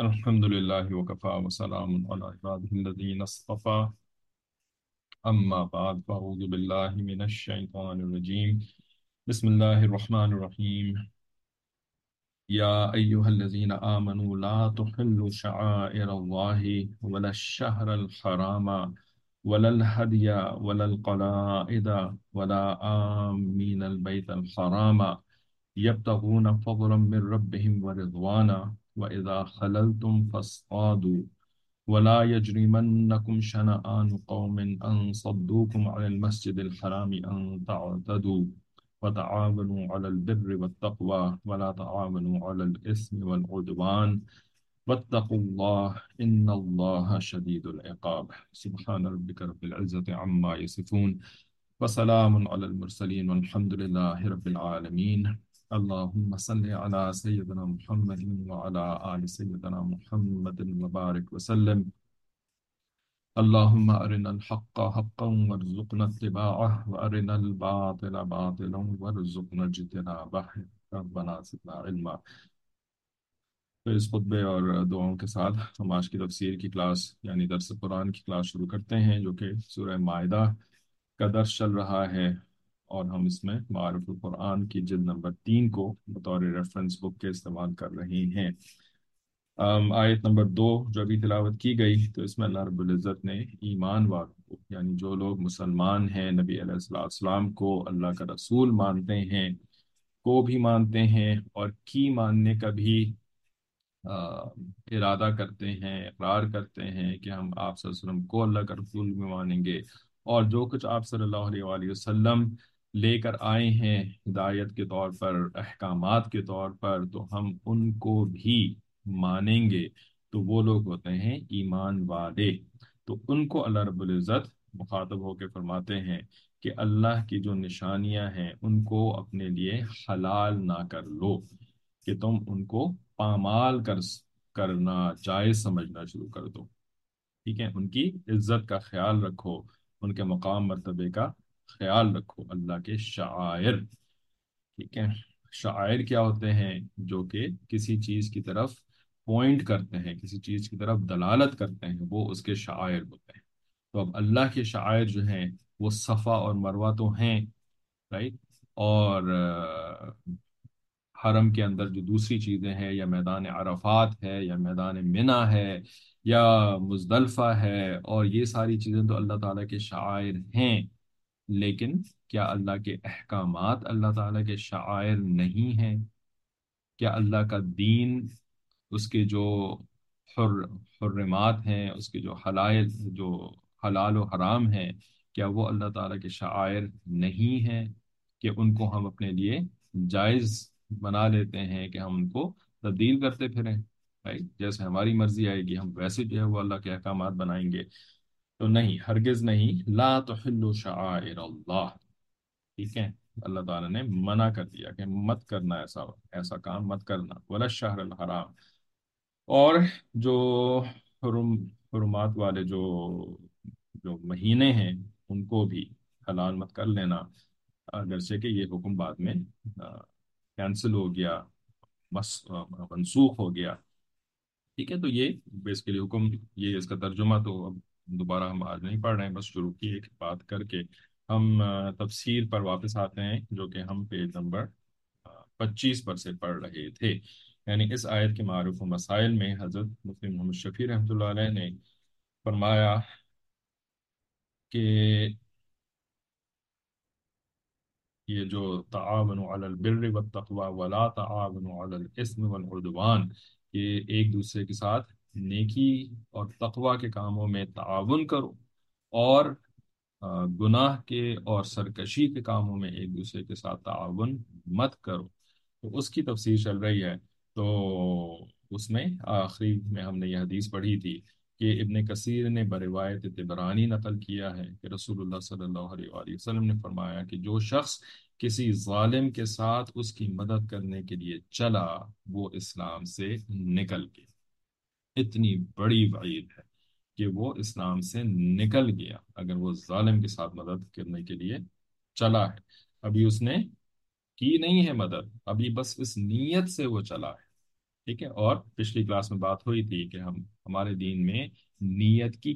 الحمد لله وكفى وسلام على عباده الذين اصطفى أما بعد فأعوذ بالله من الشيطان الرجيم بسم الله الرحمن الرحيم يا أيها الذين آمنوا لا تحلوا شعائر الله ولا الشهر الحرام ولا الهدي ولا القلائد ولا آمين البيت الحرام يبتغون فضلا من ربهم ورضوانا وإذا خللتم فاصطادوا ولا يجرمنكم شنآن قوم أن صدوكم عن المسجد الحرام أن تعتدوا وتعاونوا على البر والتقوى ولا تعاونوا على الإثم والعدوان واتقوا الله إن الله شديد العقاب سبحان ربك رب العزة عما يصفون وسلام على المرسلين والحمد لله رب العالمين اللهم صل على سيدنا محمد وعلى آل سيدنا محمد وبارك وسلم اللهم أرنا الحق حقا وارزقنا اتباعه وأرنا الباطل باطلا وارزقنا اجتنابه ربنا زدنا علما۔ تو اس خطبے اور دعاؤں کے ساتھ ہم آج کی تفسیر کی کلاس یعنی درس قرآن کی کلاس شروع کرتے ہیں، جو کہ سورہ مائدہ کا درس چل رہا ہے، اور ہم اس میں معارف القرآن کی جلد نمبر 3 کو بطور ریفرنس بک کے استعمال کر رہے ہیں۔ آیت نمبر 2 جو ابھی تلاوت کی گئی، تو اس میں اللہ رب العزت نے ایمان والوں کو، یعنی جو لوگ مسلمان ہیں، نبی علیہ السلام کو اللہ کا رسول مانتے ہیں، کو بھی مانتے ہیں اور کی ماننے کا بھی آ، ارادہ کرتے ہیں، اقرار کرتے ہیں کہ ہم آپ صلی اللہ علیہ وسلم کو اللہ کا رسول بھی مانیں گے، اور جو کچھ آپ صلی اللہ علیہ وآلہ وسلم لے کر آئے ہیں ہدایت کے طور پر، احکامات کے طور پر، تو ہم ان کو بھی مانیں گے، تو وہ لوگ ہوتے ہیں ایمان والے۔ تو ان کو اللہ رب العزت مخاطب ہو کے فرماتے ہیں کہ اللہ کی جو نشانیاں ہیں ان کو اپنے لیے حلال نہ کر لو، کہ تم ان کو پامال کرنا جائز سمجھنا شروع کر دو، ٹھیک ہے؟ ان کی عزت کا خیال رکھو، ان کے مقام مرتبے کا خیال رکھو۔ اللہ کے شعائر، ٹھیک ہے؟ شعائر کیا ہوتے ہیں؟ جو کہ کسی چیز کی طرف پوائنٹ کرتے ہیں، کسی چیز کی طرف دلالت کرتے ہیں، وہ اس کے شعائر ہوتے ہیں۔ تو اب اللہ کے شعائر جو ہیں وہ صفا اور مروہ تو ہیں، رائٹ؟ اور حرم کے اندر جو دوسری چیزیں ہیں، یا میدان عرفات ہے، یا میدان منی ہے، یا مزدلفہ ہے، اور یہ ساری چیزیں تو اللہ تعالیٰ کے شعائر ہیں، لیکن کیا اللہ کے احکامات اللہ تعالیٰ کے شعائر نہیں ہیں؟ کیا اللہ کا دین، اس کے جو حر حرمات ہیں، اس کے جو حلال، جو حلال و حرام ہیں، کیا وہ اللہ تعالیٰ کے شعائر نہیں ہیں کہ ان کو ہم اپنے لیے جائز بنا لیتے ہیں، کہ ہم ان کو تبدیل کرتے پھریں، right؟ جیسے ہماری مرضی آئے گی ہم ویسے جو ہے وہ اللہ کے احکامات بنائیں گے؟ تو نہیں، ہرگز نہیں، لا تحلوا شعائر اللہ، ٹھیک ہے؟ اللہ تعالیٰ نے منع کر دیا کہ مت کرنا، ایسا ایسا کام مت کرنا۔ ولا الشہر الحرام، اور جو حرم حرمات والے جو جو مہینے ہیں ان کو بھی حلال مت کر لینا، اگرچہ کہ یہ حکم بعد میں کینسل ہو گیا، منسوخ ہو گیا، ٹھیک ہے؟ تو یہ بیسیکلی حکم، یہ اس کا ترجمہ تو اب دوبارہ ہم آج نہیں پڑھ رہے ہیں، بس شروع کی ایک بات کر کے ہم تفسیر پر واپس آتے ہیں، جو کہ ہم پیج نمبر 25 پر سے پڑھ رہے تھے۔ یعنی اس آیت کے معروف و مسائل میں حضرت مفتی محمد شفیع رحمۃ اللہ علیہ نے فرمایا کہ یہ جو تعاونوا علی البر والتقوی ولا تعاونوا علی الاثم والعدوان، یہ ایک دوسرے کے ساتھ نیکی اور تقوی کے کاموں میں تعاون کرو، اور گناہ کے اور سرکشی کے کاموں میں ایک دوسرے کے ساتھ تعاون مت کرو۔ تو اس کی تفسیر چل رہی ہے، تو اس میں آخری میں ہم نے یہ حدیث پڑھی تھی کہ ابن کثیر نے بروایت طبرانی نقل کیا ہے کہ رسول اللہ صلی اللہ علیہ وآلہ وسلم نے فرمایا کہ جو شخص کسی ظالم کے ساتھ اس کی مدد کرنے کے لیے چلا، وہ اسلام سے نکل گیا۔ اتنی بڑی وعید ہے کہ وہ اسلام سے نکل گیا اگر وہ ظالم کے ساتھ مدد کرنے کے لیے چلا ہے۔ ابھی اس نے کی نہیں ہے مدد، ابھی بس اس نیت سے وہ چلا ہے، ٹھیک ہے، اور پچھلی کلاس میں بات ہوئی تھی کہ ہمارے دین میں نیت کی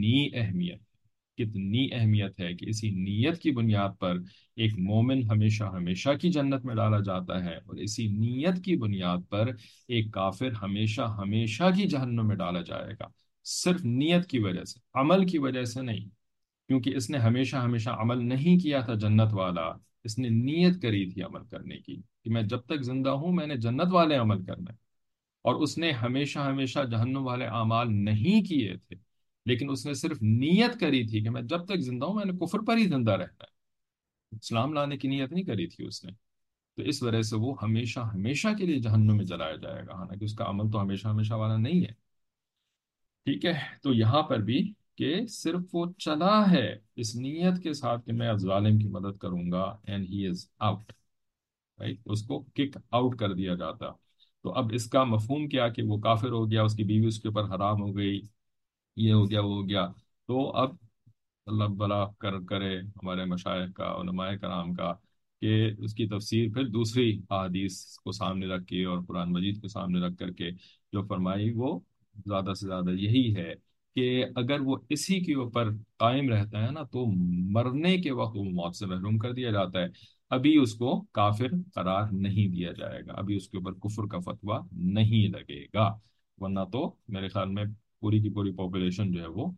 کتنی اہمیت ہے، کہ اسی نیت کی بنیاد پر ایک مومن ہمیشہ ہمیشہ کی جنت میں ڈالا جاتا ہے، اور اسی نیت کی بنیاد پر ایک کافر ہمیشہ ہمیشہ کی جہنم میں ڈالا جائے گا، صرف نیت کی وجہ سے، عمل کی وجہ سے نہیں، کیونکہ اس نے ہمیشہ ہمیشہ عمل نہیں کیا تھا جنت والا، اس نے نیت کری تھی عمل کرنے کی کہ میں جب تک زندہ ہوں میں نے جنت والے عمل کرنا ہے، اور اس نے ہمیشہ ہمیشہ جہنم والے اعمال نہیں کیے تھے، لیکن اس نے صرف نیت کری تھی کہ میں جب تک زندہ ہوں میں نے کفر پر ہی زندہ رہنا ہے، اسلام لانے کی نیت نہیں کری تھی اس نے، تو اس وجہ سے وہ ہمیشہ ہمیشہ کے لیے جہنم میں جلایا جائے گا، حالانکہ اس کا عمل تو ہمیشہ ہمیشہ والا نہیں ہے۔ ٹھیک ہے، تو یہاں پر بھی کہ صرف وہ چلا ہے اس نیت کے ساتھ کہ میں ظالم کی مدد کروں گا، and he is out, right, اس کو کک آؤٹ کر دیا جاتا۔ تو اب اس کا مفہوم کیا کہ وہ کافر ہو گیا، اس کی بیوی اس کے اوپر حرام ہو گئی، یہ ہو گیا وہ ہو گیا، تو اب اللہ بلا کرے ہمارے مشائخ کا، علماء کرام کا، کہ اس کی تفسیر پھر دوسری احادیث کو سامنے رکھ کے اور قرآن مجید کو سامنے رکھ کر کے جو فرمائی وہ زیادہ سے زیادہ یہی ہے کہ اگر وہ اسی کے اوپر قائم رہتا ہے نا تو مرنے کے وقت وہ موت سے محروم کر دیا جاتا ہے، ابھی اس کو کافر قرار نہیں دیا جائے گا، ابھی اس کے اوپر کفر کا فتویٰ نہیں لگے گا، ورنہ تو میرے خیال میں پوری کی پوری پاپولیشن جو ہے وہ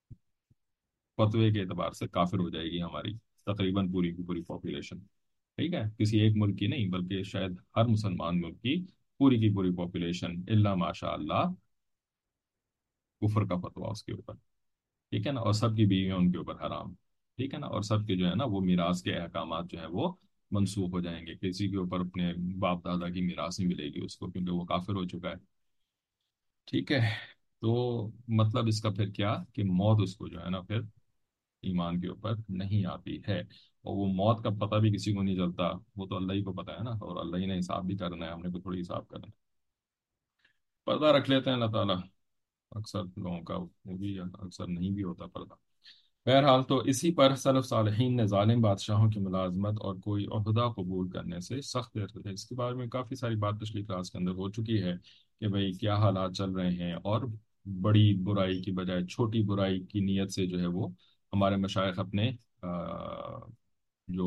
فتوے کے اعتبار سے کافر ہو جائے گی، ہماری تقریباً پوری کی پوری پاپولیشن، ٹھیک ہے، کسی ایک ملک کی نہیں بلکہ شاید ہر مسلمان ملک کی پوری پاپولیشن الا ماشاء اللہ کفر کا فتویٰ اس کے اوپر، ٹھیک ہے نا، اور سب کی بیویاں ان کے اوپر حرام، ٹھیک ہے نا، اور سب کے جو ہے نا وہ میراث کے احکامات جو ہے وہ منسوخ ہو جائیں گے، کسی کے اوپر اپنے باپ دادا کی میراث نہیں ملے گی اس کو کیونکہ وہ کافر ہو چکا ہے، ٹھیک ہے، تو مطلب اس کا پھر کیا کہ موت اس کو جو ہے نا پھر ایمان کے اوپر نہیں آتی ہے، اور وہ موت کا پتہ بھی کسی کو نہیں چلتا، وہ تو اللہ ہی کو پتہ ہے نا، اور اللہ ہی نے حساب بھی کرنا ہے، ہم نے کو تھوڑی حساب کرنا ہے، پردہ رکھ لیتے ہیں اللہ تعالیٰ، اکثر لوگوں کا وہ بھی اکثر نہیں بھی ہوتا پردہ۔ بہرحال تو اسی پر سلف صالحین نے ظالم بادشاہوں کی ملازمت اور کوئی عہدہ قبول کرنے سے سخت رہتے تھے، اس کے بارے میں کافی ساری بات پچھلی کلاس کے اندر ہو چکی ہے کہ بھئی کیا حالات چل رہے ہیں، اور بڑی برائی کی بجائے چھوٹی برائی کی نیت سے جو ہے وہ ہمارے مشائخ اپنے جو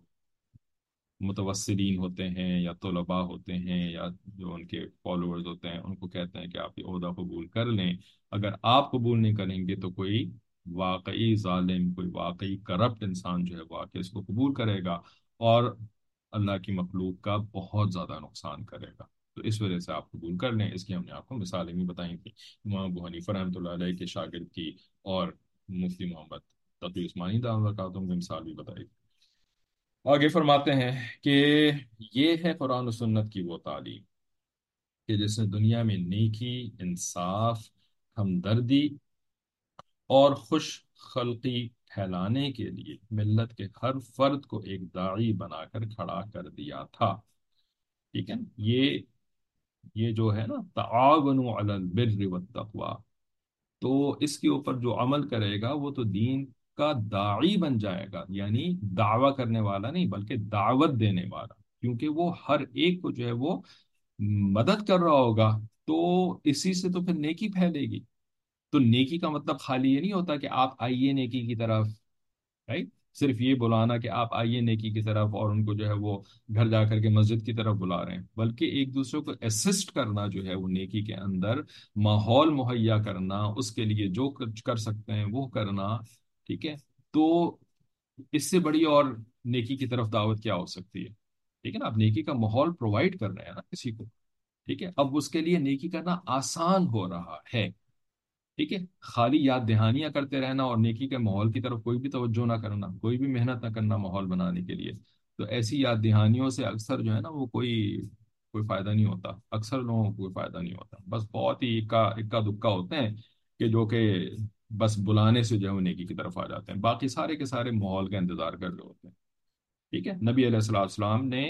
متوسرین ہوتے ہیں یا طلباء ہوتے ہیں یا جو ان کے فالوورز ہوتے ہیں ان کو کہتے ہیں کہ آپ یہ عہدہ قبول کر لیں، اگر آپ قبول نہیں کریں گے تو کوئی واقعی ظالم، کوئی واقعی کرپٹ انسان جو ہے وہ آ کے اس کو قبول کرے گا اور اللہ کی مخلوق کا بہت زیادہ نقصان کرے گا، تو اس وجہ سے آپ قبول کر لیں، اس کی ہم نے آپ کو مثالیں بھی بتائی تھیں، امام ابو حنیفہ رحمۃ اللہ علیہ کے شاگرد کی، اور مفتی محمد تقی عثمانی دامہ برکاتہم کی مثال بھی بتائی تھی۔ آگے فرماتے ہیں کہ یہ ہے قرآن و سنت کی وہ تعلیم کہ جس نے دنیا میں نیکی، انصاف، ہمدردی اور خوش خلقی پھیلانے کے لیے ملت کے ہر فرد کو ایک داعی بنا کر کھڑا کر دیا تھا، ٹھیک ہے، یہ جو ہے نا تعاونوا علی البر والتقوی، تو اس کے اوپر جو عمل کرے گا وہ تو دین کا داعی بن جائے گا، یعنی دعویٰ کرنے والا نہیں بلکہ دعوت دینے والا، کیونکہ وہ ہر ایک کو جو ہے وہ مدد کر رہا ہوگا، تو اسی سے تو پھر نیکی پھیلے گی، تو نیکی کا مطلب خالی یہ نہیں ہوتا کہ آپ آئیے نیکی کی طرف، رائٹ، صرف یہ بلانا کہ آپ آئیے نیکی کی طرف اور ان کو جو ہے وہ گھر جا کر کے مسجد کی طرف بلا رہے ہیں، بلکہ ایک دوسرے کو اسسٹ کرنا جو ہے وہ نیکی کے اندر ماحول مہیا کرنا، اس کے لیے جو کچھ کر سکتے ہیں وہ کرنا، ٹھیک ہے، تو اس سے بڑی اور نیکی کی طرف دعوت کیا ہو سکتی ہے، ٹھیک ہے نا، آپ نیکی کا ماحول پرووائڈ کر رہے ہیں نا کسی کو، ٹھیک ہے، اب اس کے لیے نیکی کرنا آسان ہو رہا ہے، ٹھیک ہے، خالی یاد دہانیاں کرتے رہنا اور نیکی کے ماحول کی طرف کوئی بھی توجہ نہ کرنا، کوئی بھی محنت نہ کرنا ماحول بنانے کے لیے، تو ایسی یاد دہانیوں سے اکثر جو ہے نا وہ کوئی فائدہ نہیں ہوتا، اکثر لوگوں کو کوئی فائدہ نہیں ہوتا، بس بہت ہی اکا دکا ہوتے ہیں کہ جو کہ بس بلانے سے جو ہے وہ نیکی کی طرف آ جاتے ہیں، باقی سارے کے سارے ماحول کا انتظار کر رہے ہوتے ہیں، ٹھیک ہے، نبی علیہ الصلوۃ والسلام نے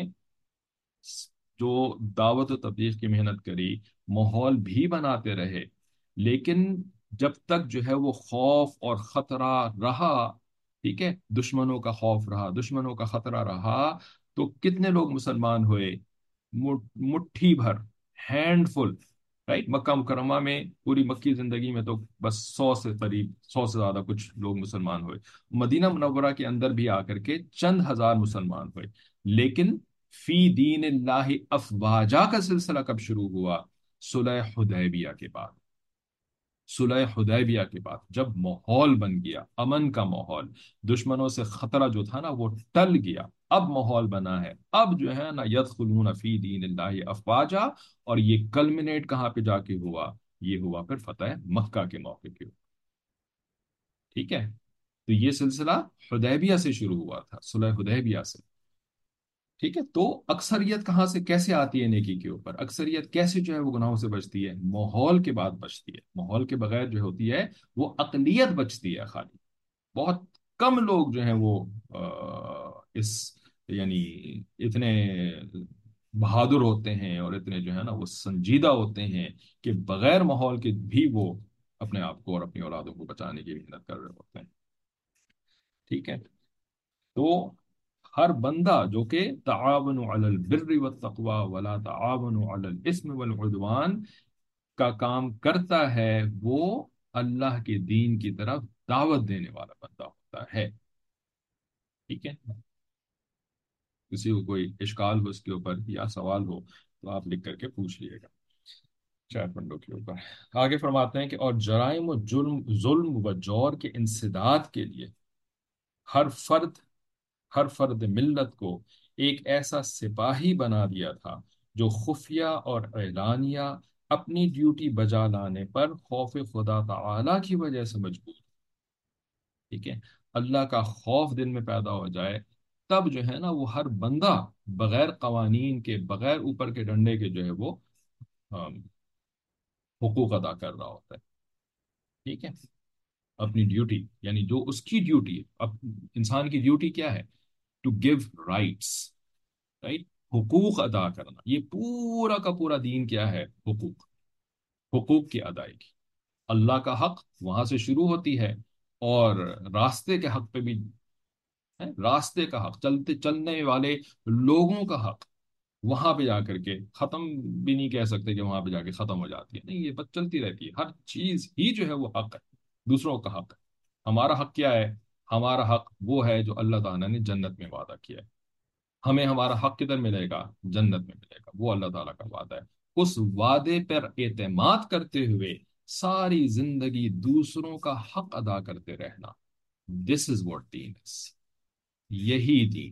جو دعوت و تبلیغ کی محنت کری، ماحول بھی بناتے رہے، لیکن جب تک جو ہے وہ خوف اور خطرہ رہا، ٹھیک ہے، دشمنوں کا خوف رہا، دشمنوں کا خطرہ رہا، تو کتنے لوگ مسلمان ہوئے؟ مٹھی بھر، हैंड फुल, राइट। मक्का मुकरमा में पूरी मक्की जिंदगी में तो बस 100 से करीब, 100 से ज्यादा कुछ लोग मुसलमान हुए। मदीना मुनव्वरा के अंदर भी आकर के चंद हजार मुसलमान हुए। लेकिन फी दीन अफवाजा का सिलसिला कब शुरू हुआ? सुलह हुदैबिया के बाद। सुलह हुदैबिया के बाद जब माहौल बन गया, अमन का माहौल, दुश्मनों से खतरा जो था ना वो टल गया, अब माहौल बना है, अब जो है ना यदखुलून फी दीनिल्लाहि अफवाजा। और ये कल्मिनेट कहाँ पे जाके हुआ? ये हुआ फिर फतह मक्का के मौके पे। ठीक है। तो ये सिलसिला हुदैबिया से शुरू हुआ था, सुलह हुदैबिया से। ठीक है। तो अक्सरियत कहाँ से कैसे आती है नेकी के ऊपर? अक्सरियत कैसे जो है वो गुनाहों से बचती है? माहौल के बाद बचती है। माहौल के बगैर जो होती है वो अकलियत बचती है खाली। बहुत कम लोग जो हैं वो इस यानी इतने बहादुर होते हैं और इतने जो है ना वो संजीदा होते हैं कि बगैर माहौल के भी वो अपने आप को और अपनी औलादों को बचाने की मेहनत कर रहे होते हैं। ठीक है। तो हर बंदा जो कि तावनु अलल बिर्रि वत तक़वा वला तावनु अलल इस्म वल उद्वान का काम करता है, वो अल्लाह के दीन की तरफ दावत देने वाला बंदा होता है। ठीक है। किसी को कोई इश्काल हो इसके ऊपर या सवाल हो तो आप लिख करके पूछ लीजिएगा चैट विंडो के ऊपर। आगे फरमाते हैं कि और जराइम व जुल्म जुल्म व जौर के इंसदाद के लिए हर फर्द हर फर्द मिल्लत को एक ऐसा सिपाही बना दिया था जो खुफिया और एलानिया अपनी ड्यूटी बजा लाने पर खौफ खुदा ताला की वजह से मजबूर। ठीक है। अल्लाह का खौफ दिल में पैदा हो जाए, तब जो है ना वो हर बंदा बगैर कवानीन के, बगैर ऊपर के डंडे के जो है वो अम, हुकूक अदा कर रहा होता है। ठीक है। अपनी ड्यूटी यानी जो उसकी ड्यूटी है, अब इंसान की ड्यूटी क्या है? To give rights, right. हुकूक अदा करना, ये पूरा का पूरा दीन क्या है? हुकूक। हुकूक की अदायगी। अल्लाह का हक वहां से शुरू होती है, और रास्ते के हक पे भी है। रास्ते का हक, चलते चलने वाले लोगों का हक वहां पे जाकर के खत्म भी नहीं कह सकते कि वहां पे जाके खत्म हो जाती है, नहीं, ये बस चलती रहती है। हर चीज ही जो है वो हक है, दूसरों का हक है। हमारा हक क्या है? हमारा हक वो है जो अल्लाह ताला ने जन्नत में वादा किया है। हमें हमारा हक किधर मिलेगा? जन्नत में मिलेगा। वो अल्लाह ताला का वादा है। उस वादे पर एतमाद करते हुए सारी जिंदगी दूसरों का हक अदा करते रहना, दिस इज व्हाट दीन इज। यही दीन।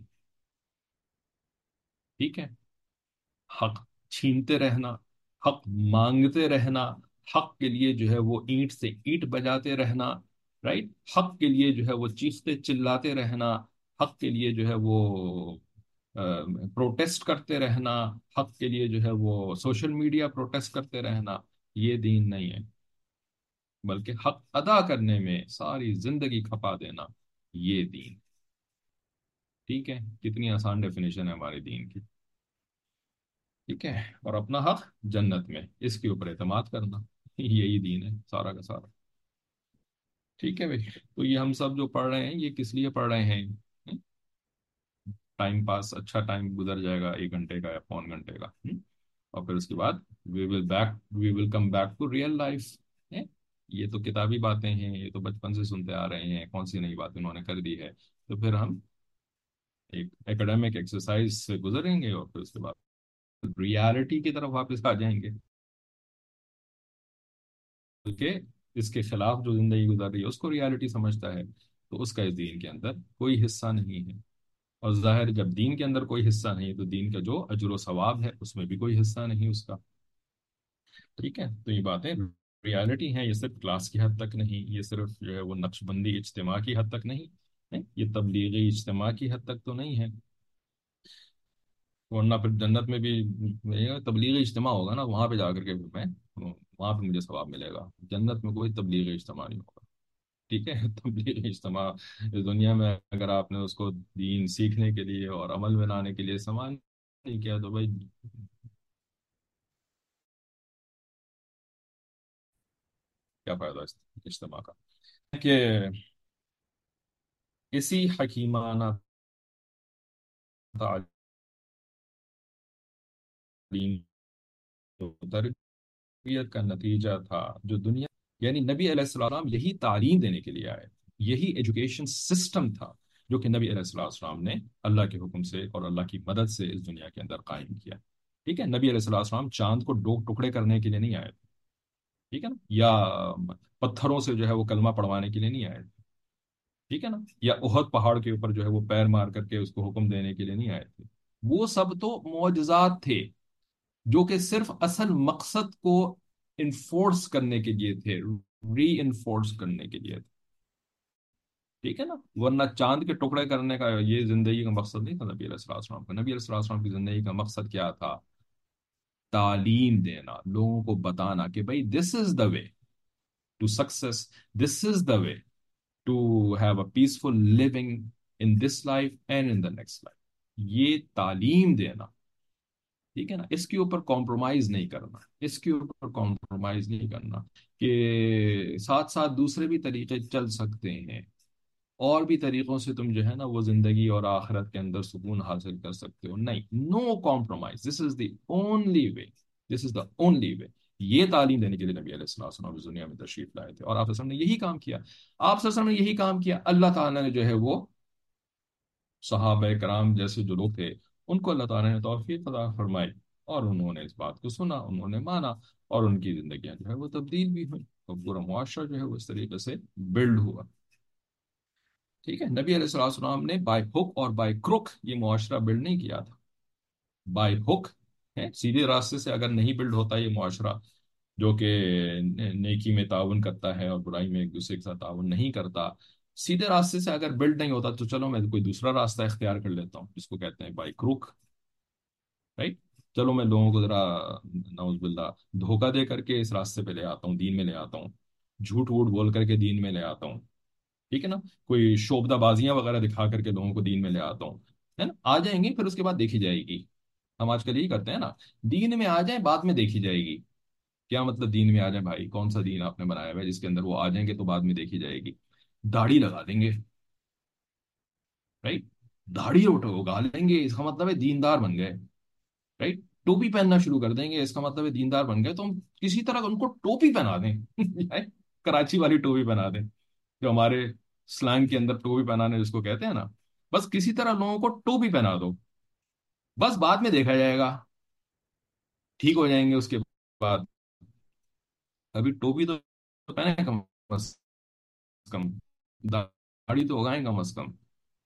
ठीक है। हक छीनते रहना, हक मांगते रहना, हक के लिए जो है वो ईंट से ईंट बजाते रहना, राइट। हक के लिए जो है वो चीखते चिल्लाते रहना, हक के लिए जो है वो प्रोटेस्ट करते रहना, हक के लिए जो है वो सोशल मीडिया प्रोटेस्ट करते रहना, ये दीन नहीं है। बल्कि हक अदा करने में सारी जिंदगी खपा देना, ये दीन। ठीक है। कितनी आसान डेफिनेशन है हमारे दीन की। ठीक है। और अपना हक जन्नत में, इसके ऊपर एतमाद करना, यही दीन है सारा का सारा। ठीक है भाई। तो ये हम सब जो पढ़ रहे हैं ये किस लिए पढ़ रहे हैं? टाइम पास, अच्छा टाइम गुजर जाएगा 1 घंटे का या पौन घंटे का। और फिर उसके बाद we will come back to real life है। ये तो किताबी बातें हैं, ये तो बचपन से सुनते आ रहे हैं, कौन सी नई बात उन्होंने कर दी है? तो फिर हम एक एकेडमिक एक्सरसाइज से गुजरेंगे और फिर उसके बाद रियलिटी की तरफ वापस आ जाएंगे। बल्कि इसके खिलाफ जो जिंदगी गुजार रही है उसको रियलिटी समझता है, तो उसका इस दीन के अंदर कोई हिस्सा नहीं है। और जाहिर जब दीन के अंदर कोई हिस्सा नहीं है तो दीन का जो अजर व सवाब है उसमें भी कोई हिस्सा नहीं उसका। ठीक है। तो ये बातें रियलिटी हैं, ये सिर्फ क्लास की हद तक नहीं, ये सिर्फ जो है वो नक्शबंदी इज्तिमा की हद तक नहीं है, ये तबलीगी इज्तिमा की हद तक तो नहीं है। वरना फिर जन्नत में भी ये तबलीगी इज्तिमा होगा ना, वहां पे जाकर के फिर मैं वहां पे मुझे सवाब मिलेगा। जन्नत में कोई तबलीगी इज्तिमा नहीं होगा। ठीक है। तबलीगी इज्तिमा इस दुनिया में अगर आपने उसको दीन सीखने के लिए और अमल में लाने के लिए इस्तेमाल नहीं किया तो भाई क्या फायदा इस इज्तिमा का? कि इसी हकीमाना तालीम تربیت کا نتیجہ تھا جو دنیا، یعنی نبی علیہ السلام یہی تعلیم دینے کے لیے آئے، یہی ایجوکیشن سسٹم تھا جو کہ نبی علیہ السلام نے اللہ کے حکم سے اور اللہ کی مدد سے اس دنیا کے اندر قائم کیا۔ ٹھیک ہے، نبی علیہ السلام چاند کو دو ٹکڑے کرنے کے لیے نہیں آئے تھے، ٹھیک ہے نا، یا پتھروں سے جو ہے وہ کلمہ پڑھوانے کے لیے نہیں آئے تھے، ٹھیک ہے نا، یا احد پہاڑ کے اوپر جو ہے وہ پیر مار کر کے اس کو حکم دینے کے لیے نہیں آئے تھے۔ وہ سب تو معجزات تھے جو کہ صرف اصل مقصد کو انفورس کرنے کے لیے تھے، ری انفورس کرنے کے لیے تھے، ٹھیک ہے نا، ورنہ چاند کے ٹکڑے کرنے کا یہ زندگی کا مقصد نہیں تھا نبی علیہ السلام کا۔ نبی علیہ السلام کی زندگی کا مقصد کیا تھا؟ تعلیم دینا، لوگوں کو بتانا کہ بھائی this is the way to success, this is the way to have a peaceful living in this life and in the next life۔ یہ تعلیم دینا، ٹھیک ہے نا، اس کے اوپر کمپرومائز نہیں کرنا، اس کے اوپر کمپرومائز نہیں کرنا کہ ساتھ ساتھ دوسرے بھی طریقے چل سکتے ہیں، اور بھی طریقوں سے تم جو ہے نا وہ زندگی اور آخرت کے اندر سکون حاصل کر سکتے ہو۔ نہیں، no compromise, this is the only way, this is the only way. یہ تعلیم دینے کے لیے نبی علیہ السلام اس دنیا میں تشریف لائے تھے، اور آپ صلی اللہ علیہ وسلم نے یہی کام کیا، آپ صلی اللہ علیہ وسلم نے یہی کام کیا۔ اللہ تعالیٰ نے جو ہے وہ صحابہ کرام جیسے جو لوگ تھے ان کو اللہ تعالیٰ نے توفیق عطا فرمائی، اور انہوں نے اس بات کو سنا، انہوں نے مانا، اور ان کی زندگیاں جو ہے وہ تبدیل بھی ہوئی، اور پورا معاشرہ جو ہے وہ اس طریقے سے بلڈ ہوا۔ ٹھیک ہے، نبی علیہ السلام نے بائی ہک اور بائی کروک یہ معاشرہ بلڈ نہیں کیا تھا۔ بائی ہک ہے، سیدھے راستے سے اگر نہیں بلڈ ہوتا یہ معاشرہ جو کہ نیکی میں تعاون کرتا ہے اور برائی میں ایک دوسرے کے ساتھ تعاون نہیں کرتا، سیدھے راستے سے اگر بلڈ نہیں ہوتا تو چلو میں کوئی دوسرا راستہ اختیار کر لیتا ہوں جس کو کہتے ہیں بائی کروک، رائٹ، چلو میں لوگوں کو ذرا نعوذ باللہ دھوکہ دے کر کے اس راستے پہ لے آتا ہوں، دین میں لے آتا ہوں، جھوٹ ووٹ بول کر کے دین میں لے آتا ہوں، ٹھیک ہے نا، کوئی شوبدہ بازیاں وغیرہ دکھا کر کے لوگوں کو دین میں لے آتا ہوں، ہے نا، آ جائیں گے پھر اس کے بعد دیکھی جائے گی۔ ہم آج کل یہی کرتے ہیں نا، دین میں آ جائیں بعد میں دیکھی جائے گی۔ کیا مطلب دین میں آ جائیں؟ بھائی کون سا دین آپ نے بنایا ہوا ہے جس کے اندر وہ آ جائیں گے تو بعد میں دیکھی جائے گی؟ داڑھی لگا دیں گے، رائٹ، داڑھی اگا لیں گے، اس کا مطلب ہے دیندار بن گئے، رائٹ، ٹوپی پہننا شروع کر دیں گے، اس کا مطلب ہے دیندار بن گئے، تو ہم کسی طرح ان کو ٹوپی پہنا دیں کراچی والی ٹوپی پہنا دیں، جو ہمارے سلانگ کے اندر ٹوپی پہنانے جس کو کہتے ہیں نا، بس کسی طرح لوگوں کو ٹوپی پہنا دو، بس بعد میں دیکھا جائے گا، ٹھیک ہو جائیں گے اس کے بعد، ابھی ٹوپی تو پہنے کم از کم، داڑھی تو اگائیں کم از کم،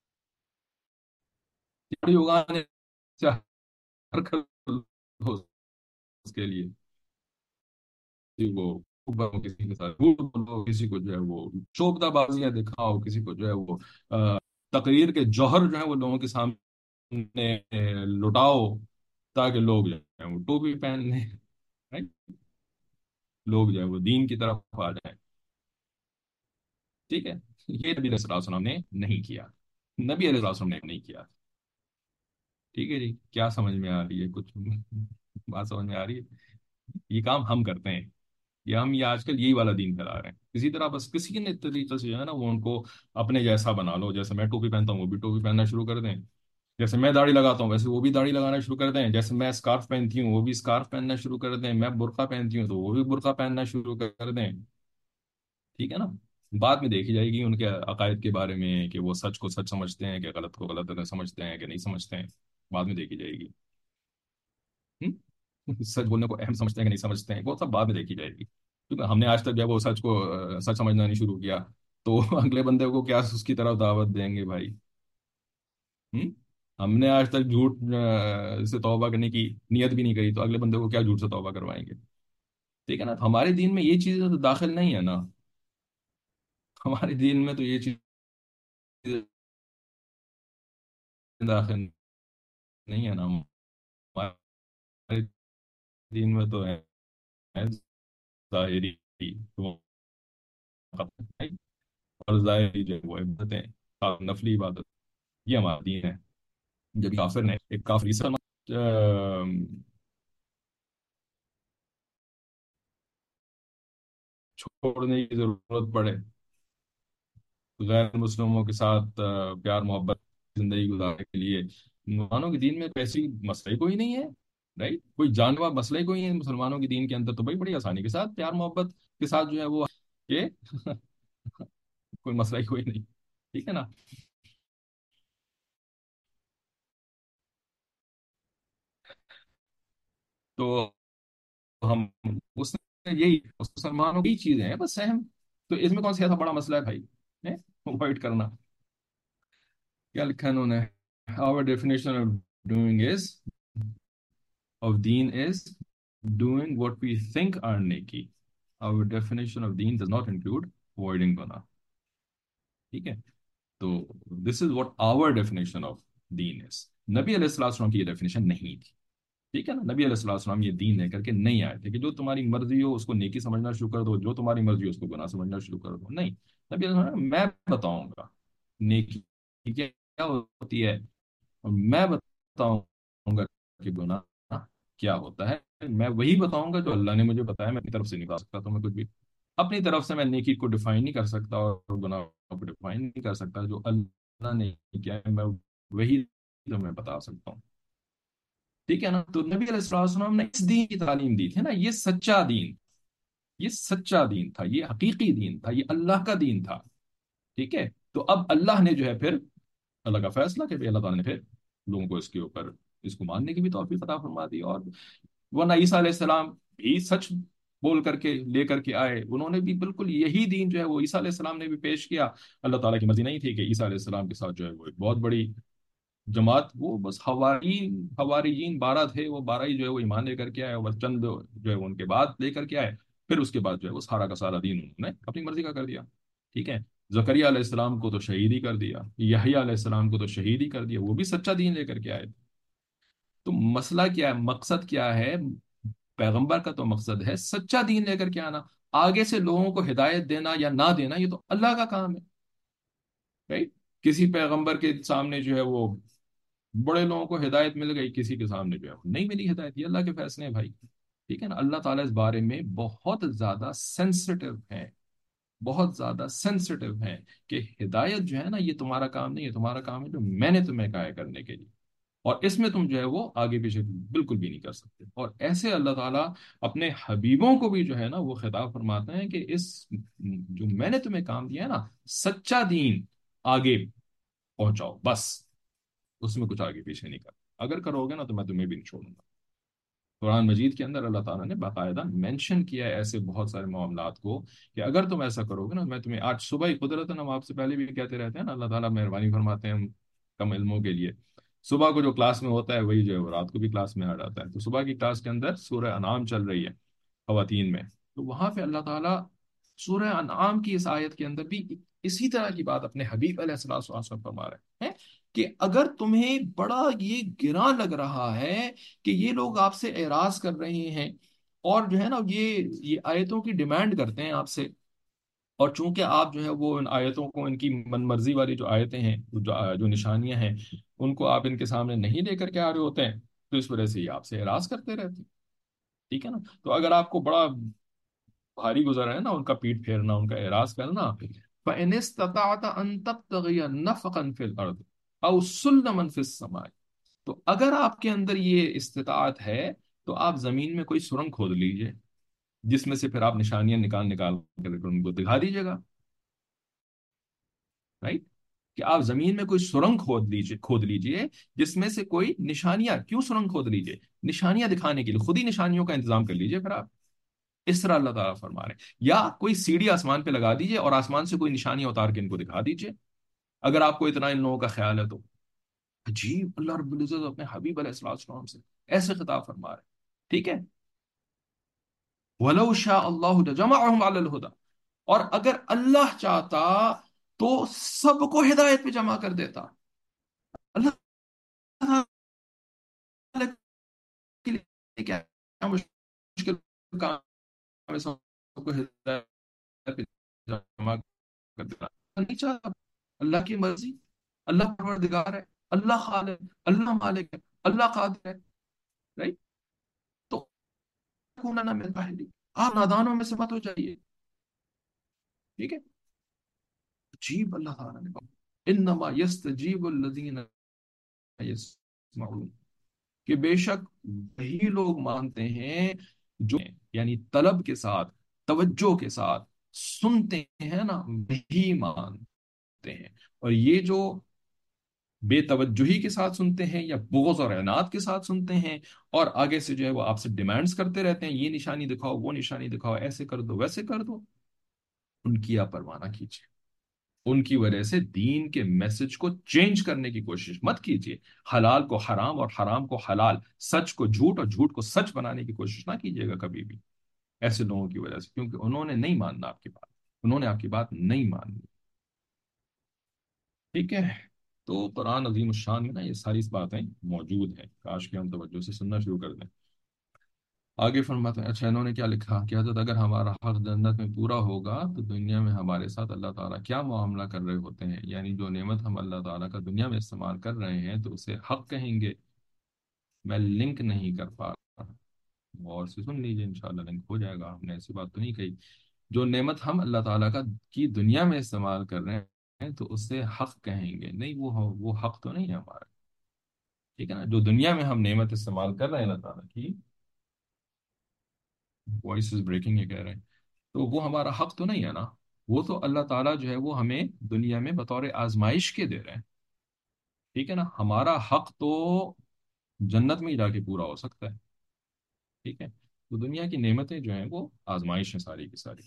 داڑھی اگانے سے ہر ہو اس کے لیے کسی کو کسی کے ساتھ جھوٹ بولو، کسی کو جو ہے وہ شوبدہ بازیاں دکھاؤ، کسی کو جو ہے وہ تقریر کے جوہر جو ہے وہ لوگوں کے سامنے لٹاؤ، تاکہ لوگ جو ہے وہ ٹوپی پہن لیں، right؟ لوگ جو ہے وہ دین کی طرف آ جائیں، ٹھیک ہے، یہ نبی علیہ السلام نے نہیں کیا، نبی علیہ السلام نے نہیں کیا، ٹھیک ہے جی، کیا سمجھ میں آ رہی ہے کچھ بات سمجھ میں آ رہی ہے؟ یہ کام ہم کرتے ہیں، ہم یہ آج کل یہی والا دین پھیلا رہے ہیں، اسی طرح بس کسی نے طریقے سے جو ہے نا وہ ان کو اپنے جیسا بنا لو، جیسے میں ٹوپی پہنتا ہوں وہ بھی ٹوپی پہننا شروع کر دیں، جیسے میں داڑھی لگاتا ہوں ویسے وہ بھی داڑھی لگانا شروع کر دیں، جیسے میں اسکارف پہنتی ہوں وہ بھی اسکارف پہننا شروع کر دیں، میں برقع پہنتی ہوں تو وہ بھی برقع پہننا شروع کر دیں، ٹھیک ہے نا، بعد میں دیکھی جائے گی ان کے عقائد کے بارے میں کہ وہ سچ کو سچ سمجھتے ہیں کہ غلط کو غلط سمجھتے ہیں کہ نہیں سمجھتے ہیں، بعد میں دیکھی جائے گی، سچ بولنے کو اہم سمجھتے ہیں کہ نہیں سمجھتے ہیں وہ سب بعد میں دیکھی جائے گی، کیونکہ ہم نے آج تک جب وہ سچ کو سچ سمجھنا نہیں شروع کیا تو اگلے بندے کو کیا اس کی طرف دعوت دیں گے بھائی؟ ہم ہم نے آج تک جھوٹ سے توبہ کرنے کی نیت بھی نہیں کری تو اگلے بندے کو کیا جھوٹ سے توبہ کروائیں گے؟ ٹھیک ہے نا، تو ہمارے دین میں یہ چیزیں تو داخل نہیں ہے نا، ہمارے دین میں تو یہ چیز داخل نہیں ہے نا، ہمارے دین میں تو ہے ظاہری اور ظاہری جو ہے وہ عبادتیں، نفلی عبادت، یہ ہمارا دین ہے۔ جب کافر نے ایک کافری سے چھوڑنے کی ضرورت پڑے، غیر مسلموں کے ساتھ پیار محبت زندگی گزارنے کے لیے، مسلمانوں کے دین میں ایسی مسئلہ کوئی نہیں ہے، राइट, कोई जानवर मसला ही कोई है मुसलमानों के दीन के अंदर, तो भाई बड़ी आसानी के साथ प्यार मोहब्बत के साथ जो है वो ये कोई मसला ही कोई नहीं, ठीक है ना। तो हम उसने यही मुसलमानों की चीजें हैं बस सहम, तो इसमें कौन सा ऐसा बड़ा मसला है भाई, है अवॉइड करना। क्या लिखा है उन्होंने, our definition of doing is, of deen is doing what we think are neki. Our definition of deen does not include avoiding guna. ठीक है, तो this is what our definition of दीन इज। नबी अलैहिस्सलाम की ये डेफिनेशन नहीं थी, ठीक है ना। नबी अलैहिस्सलाम ये दीन लेकर के नहीं आए थे कि जो तुम्हारी मर्जी हो उसको नेकी समझना शुरू कर दो, जो तुम्हारी मर्जी हो उसको गुनाह समझना शुरू कर दो, नहीं। नबी अलैहिस्सलाम मैं बताऊंगा नेकी क्या होती है, और मैं बताऊंगा कि गुनाह क्या होता है। मैं वही बताऊंगा जो अल्लाह ने मुझे बताया, मैं अपनी तरफ से नहीं बता सकता, तो मैं कुछ भी अपनी तरफ से मैं नेकी को डिफाइन नहीं कर सकता और गुनाह को डिफाइन नहीं कर सकता। जो अल्लाह ने किया है मैं वही तो मैं बता सकता हूँ, ठीक है ना। तो नबी अलैहिस्सलाम ने इस दीन की तालीम दी थी ना, ये सच्चा दीन, ये सच्चा दीन था, ये हकीकी दीन था, ये अल्लाह का दीन था, ठीक है। तो अब अल्लाह ने जो है फिर अल्लाह का फैसला कि अल्लाह ताला ने फिर लोगों को इसके ऊपर इसको मानने की भी तौफीक अता फरमा दी। और वरना ईसा अलैहिस्सलाम भी सच बोल करके लेकर के आए, उन्होंने भी बिल्कुल यही दीन जो है वो ईसा अलैहिस्सलाम ने भी पेश किया। अल्लाह ताला की मर्जी नहीं थी कि ईसा अलैहिस्सलाम के साथ जो है वो एक बहुत बड़ी जमात, वो बस हवारीन हवारीजीन 12 थे, वो 12 ही जो है वो ईमान लेकर के आए, और बस चंद जो है वो उनके बाद लेकर के आए। फिर उसके बाद जो है वो सारा का सारा दीन उन्होंने अपनी मर्जी का कर दिया, ठीक है। जकरिया अलैहिस्सलाम को तो शहीद ही कर दिया, यहया अलैहिस्सलाम को तो शहीद ही कर दिया, वो भी सच्चा दीन लेकर के आए। तो मसला क्या है, मकसद क्या है, पैगंबर का तो मकसद है सच्चा दीन लेकर के आना। आगे से लोगों को हिदायत देना या ना देना ये तो अल्लाह का काम है, राइट। किसी पैगंबर के सामने जो है वो बड़े लोगों को हिदायत मिल गई, किसी के सामने जो है वो नहीं मिली हिदायत, ये अल्लाह के फैसले हैं भाई, ठीक है ना। अल्लाह ताला इस बारे में बहुत ज्यादा सेंसिटिव है, बहुत ज्यादा सेंसिटिव है कि हिदायत जो है ना ये तुम्हारा काम नहीं है, तुम्हारा काम है जो मैंने तुम्हें कहा है करने के लिए, और इसमें तुम जो है वो आगे पीछे बिल्कुल भी नहीं कर सकते। और ऐसे अल्लाह ताला अपने हबीबों को भी जो है ना वो खिताब फरमाते हैं कि इस जो मैंने तुम्हें काम दिया है ना, सच्चा दीन आगे पहुंचाओ बस, उसमें कुछ आगे पीछे नहीं कर, अगर करोगे ना तो मैं तुम्हें भी नहीं छोड़ूंगा। कुरान मजीद के अंदर अल्लाह ताला ने बाकायदा मेंशन किया है ऐसे बहुत सारे मामलात को कि अगर तुम ऐसा करोगे ना, मैं तुम्हें आज सुबह ही कुदरतन, हम आपसे पहले भी कहते रहते हैं ना, अल्लाह ताला मेहरबानी फरमाते हैं हम कम इल्मों के लिए। सुबह को जो क्लास में होता है वही जो है वो रात को भी क्लास में आ जाता है। तो सुबह की क्लास के अंदर सूरह अनाम चल रही है खवातीन में, तो वहां पे अल्लाह ताला सूरह अनाम की इस आयत के अंदर भी इसी तरह की बात अपने हबीब अलैहिस्सलाम से फरमा रहे हैं कि अगर तुम्हें बड़ा ये गिरा लग रहा है कि ये लोग आपसे एराज कर रहे हैं और जो है ना ये आयतों की डिमांड करते हैं आपसे, और चूंकि आप जो है वो इन आयतों को, इनकी मनमर्जी वाली जो आयतें हैं, जो निशानियां हैं, उनको आप इनके सामने नहीं लेकर के आ रहे होते हैं, तो इस वजह से ये आपसे एराज करते रहते हैं, ठीक है ना। तो अगर आपको बड़ा भारी गुजर है ना उनका पीठ फेरना, उनका एराज करना, फ़इन इस्तताअत अन तब्तगिय नफ़क़न फिल अर्द औ सुल्लमन फिस समाई, तो अगर आपके अंदर ये इस्तिताअत है तो आप जमीन में कोई सुरंग खोद लीजिए, जिसमें से फिर आप निशानियां निकाल निकाल कर उनको दिखा दीजिएगा, राइट। कि आप जमीन में कोई सुरंग खोद लीजिए जिसमें से कोई निशानियां, क्यों सुरंग खोद लीजिए, निशानियां दिखाने के लिए, खुद ही निशानियों का इंतजाम कर लीजिए फिर आप, इस तरह अल्लाह ताला फरमा रहे हैं। या कोई सीढ़ी आसमान पे लगा दीजिए और आसमान से कोई निशानियां उतार के इनको दिखा दीजिए, अगर आपको इतना इन लोगों का ख्याल है तो। अजीब, अल्लाह रब्बुल इज्जत अपने हबीब अलैहिस्सलाम से ऐसे खिताब फरमा रहे हैं, ठीक है। वलौ शाअ अल्लाहु लजमअहुम अलल हुदा, और अगर अल्लाह चाहता तो सबको हिदायत पे जमा कर देता। अल्लाह ताला के लिए क्या मुश्किल काम है सबको हिदायत पे जमा कर देना, नहीं चाहता। अल्लाह की मर्जी, अल्लाह परवरदिगार है, अल्लाह खालिक, अल्लाह मालिक है, अल्लाह कादिर है, राइट। तो कूना ना मिल पहली, आप नादानों में से मत हो जाइए, ठीक है। अजीब अल्लाह ताला ने कहा, इन्नमा यस्तजीबु अल्लज़ीना यस्मऊन, کہ بے شک وہی لوگ مانتے ہیں جو، یعنی طلب کے ساتھ، توجہ کے ساتھ سنتے ہیں نا، وہی مانتے ہیں۔ اور یہ جو بے توجہی کے ساتھ سنتے ہیں یا بغض اور عناد کے ساتھ سنتے ہیں، اور آگے سے جو ہے وہ آپ سے ڈیمانڈز کرتے رہتے ہیں، یہ نشانی دکھاؤ، وہ نشانی دکھاؤ، ایسے کر دو، ویسے کر دو، ان کی آپ پرواہ نہ کیجیے۔ ان کی وجہ سے دین کے میسج کو چینج کرنے کی کوشش مت کیجیے۔ حلال کو حرام اور حرام کو حلال، سچ کو جھوٹ اور جھوٹ کو سچ بنانے کی کوشش نہ کیجیے گا کبھی بھی ایسے لوگوں کی وجہ سے، کیونکہ انہوں نے نہیں ماننا آپ کی بات، انہوں نے آپ کی بات نہیں ماننی۔ ٹھیک ہے؟ تو قرآن عظیم الشان میں نا یہ ساری باتیں موجود ہیں، کاش کہ ہم توجہ سے سننا شروع کر دیں۔ آگے فرماتے ہیں، اچھا انہوں نے کیا لکھا کہ حضرت اگر ہمارا حق جنت میں پورا ہوگا تو دنیا میں ہمارے ساتھ اللہ تعالیٰ کیا معاملہ کر رہے ہوتے ہیں، یعنی جو نعمت ہم اللہ تعالیٰ کا دنیا میں استعمال کر رہے ہیں تو اسے حق کہیں گے۔ میں لنک نہیں کر پا رہا، غور سے سن لیجیے، انشاءاللہ لنک ہو جائے گا، ہم نے ایسی بات تو نہیں کہی۔ جو نعمت ہم اللہ تعالیٰ کا کی دنیا میں استعمال کر رہے ہیں تو اسے حق کہیں گے، نہیں وہ حق تو نہیں ہے ہمارا۔ ٹھیک ہے نا؟ جو دنیا میں ہم نعمت استعمال کر رہے ہیں اللہ تعالیٰ کی، وائس از بریکنگ یہ کہہ رہے ہیں، تو وہ ہمارا حق تو نہیں ہے نا۔ وہ تو اللہ تعالیٰ جو ہے وہ ہمیں دنیا میں بطور آزمائش کے دے رہے ہیں۔ ٹھیک ہے نا؟ ہمارا حق تو جنت میں ہی جا کے پورا ہو سکتا ہے۔ ٹھیک ہے؟ تو دنیا کی نعمتیں جو ہیں وہ آزمائش ہیں ساری کی ساری۔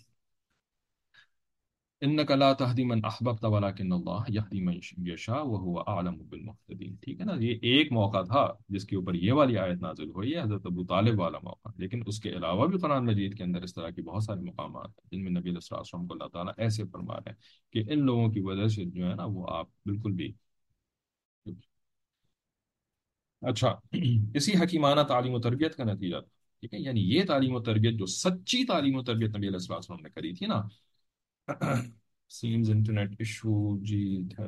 انک لا تہدی من احببت ولکن اللہ یہدی من یشاء وہو اعلم بالمہتدین۔ ٹھیک ہے نا؟ یہ ایک موقع تھا جس کے اوپر یہ والی آیت نازل ہوئی ہے، حضرت ابو طالب والا موقع، لیکن اس کے علاوہ بھی قرآن مجید کے اندر اس طرح کی بہت سارے مقامات ہیں جن میں نبی علیہ الصلوۃ والسلام کو اللہ تعالیٰ ایسے فرما رہے ہیں کہ ان لوگوں کی وجہ سے جو ہے نا وہ آپ بالکل بھی۔ اچھا، اسی حکیمانہ تعلیم و تربیت کا نتیجہ تھا۔ ٹھیک ہے؟ یعنی یہ تعلیم و تربیت جو سچی تعلیم و تربیت نبی علیہ الصلوۃ والسلام نے کری تھی نا۔ سیمز انٹرنیٹ ایشو جی،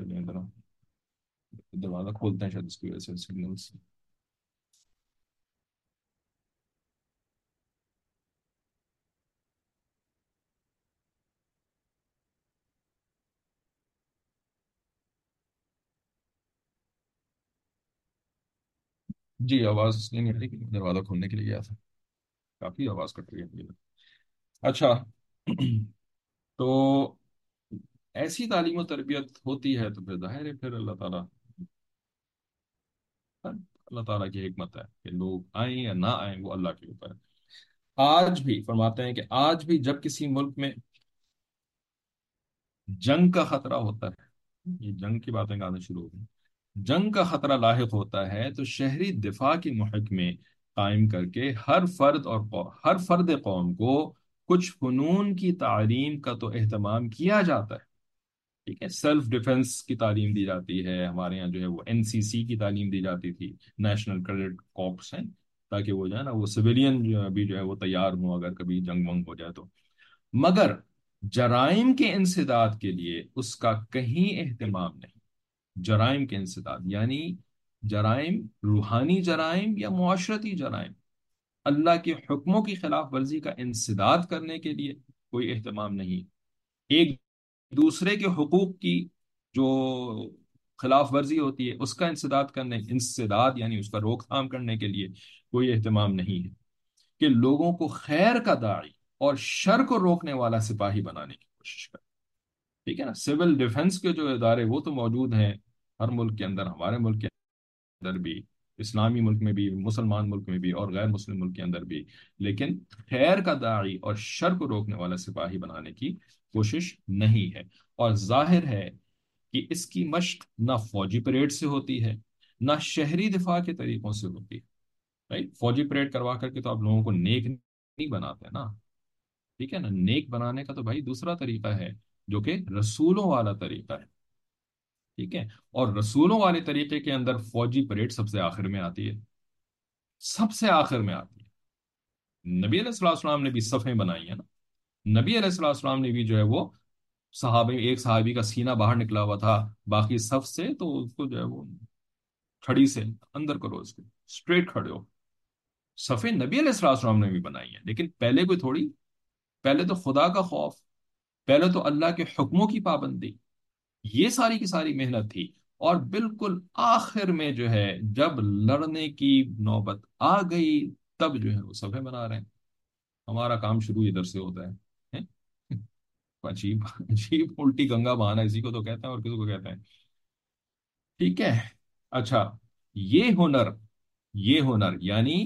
دروازہ کھولتے ہیں شاید اس کی وجہ سے سگنلس۔ جی آواز اس لیے نہیں آ رہی کہ دروازہ کھولنے کے لیے گیا تھا، کافی آواز کٹ رہی ہے۔ اچھا، تو ایسی تعلیم و تربیت ہوتی ہے تو پھر ظاہر ہے پھر اللہ تعالیٰ کی حکمت ہے کہ لوگ آئیں یا نہ آئیں وہ اللہ کے اوپر ہے۔ آج بھی فرماتے ہیں کہ آج بھی جب کسی ملک میں جنگ کا خطرہ ہوتا ہے، یہ جنگ کی باتیں کہاں سے شروع ہو گئی، جنگ کا خطرہ لاحق ہوتا ہے تو شہری دفاع کے محکمے قائم کر کے ہر فرد قوم کو کچھ فنون کی تعلیم کا تو اہتمام کیا جاتا ہے۔ ٹھیک ہے؟ سیلف ڈیفenس کی تعلیم دی جاتی ہے، ہمارے یہاں جو ہے وہ NCC کی تعلیم دی جاتی تھی، نیشنل کریڈٹ کارپس ہیں، تاکہ وہ جو ہے نا وہ سویلین بھی جو ہے وہ تیار ہوں اگر کبھی جنگ ونگ ہو جائے تو۔ مگر جرائم کے انسداد کے لیے اس کا کہیں اہتمام نہیں۔ جرائم کے انسداد یعنی جرائم، روحانی جرائم یا معاشرتی جرائم، اللہ کے حکموں کی خلاف ورزی کا انسداد کرنے کے لیے کوئی اہتمام نہیں۔ ایک دوسرے کے حقوق کی جو خلاف ورزی ہوتی ہے اس کا انسداد یعنی اس کا روک تھام کرنے کے لیے کوئی اہتمام نہیں ہے۔ کہ لوگوں کو خیر کا داعی اور شر کو روکنے والا سپاہی بنانے کی کوشش کرے۔ ٹھیک ہے نا؟ سول ڈیفنس کے جو ادارے وہ تو موجود ہیں ہر ملک کے اندر، ہمارے ملک کے اندر بھی، اسلامی ملک میں بھی، مسلمان ملک میں بھی، اور غیر مسلم ملک کے اندر بھی، لیکن خیر کا داعی اور شر کو روکنے والا سپاہی بنانے کی کوشش نہیں ہے۔ اور ظاہر ہے کہ اس کی مشق نہ فوجی پریڈ سے ہوتی ہے، نہ شہری دفاع کے طریقوں سے ہوتی ہے۔ رائٹ؟ فوجی پریڈ کروا کر کے تو آپ لوگوں کو نیک نہیں بناتے نا۔ ٹھیک ہے نا؟ نیک بنانے کا تو بھائی دوسرا طریقہ ہے جو کہ رسولوں والا طریقہ ہے۔ ٹھیک ہے؟ اور رسولوں والے طریقے کے اندر فوجی پریڈ سب سے آخر میں آتی ہے، سب سے آخر میں آتی ہے۔ نبی علیہ الصلوۃ والسلام نے بھی صفیں بنائی ہیں نا، نبی علیہ الصلوۃ والسلام نے بھی جو ہے وہ ایک صحابی کا سینہ باہر نکلا ہوا تھا باقی صف سے، تو اس کو جو ہے وہ چھڑی سے اندر کرو، اس کو اسٹریٹ کھڑے ہو۔ صفیں نبی علیہ الصلوۃ والسلام نے بھی بنائی ہیں، لیکن پہلے کوئی تھوڑی، پہلے تو خدا کا خوف، پہلے تو اللہ کے حکموں کی پابندی، یہ ساری کی ساری محنت تھی۔ اور بالکل آخر میں جو ہے جب لڑنے کی نوبت آ گئی، تب جو ہے وہ صفحے بنا رہے ہیں۔ ہمارا کام شروع ادھر سے ہوتا ہے۔ ہیں؟ عجیب عجیب الٹی گنگا بہانا اسی کو تو کہتے ہیں، اور کسی کو کہتے ہیں؟ ٹھیک ہے۔ اچھا، یہ ہنر یہ ہنر یعنی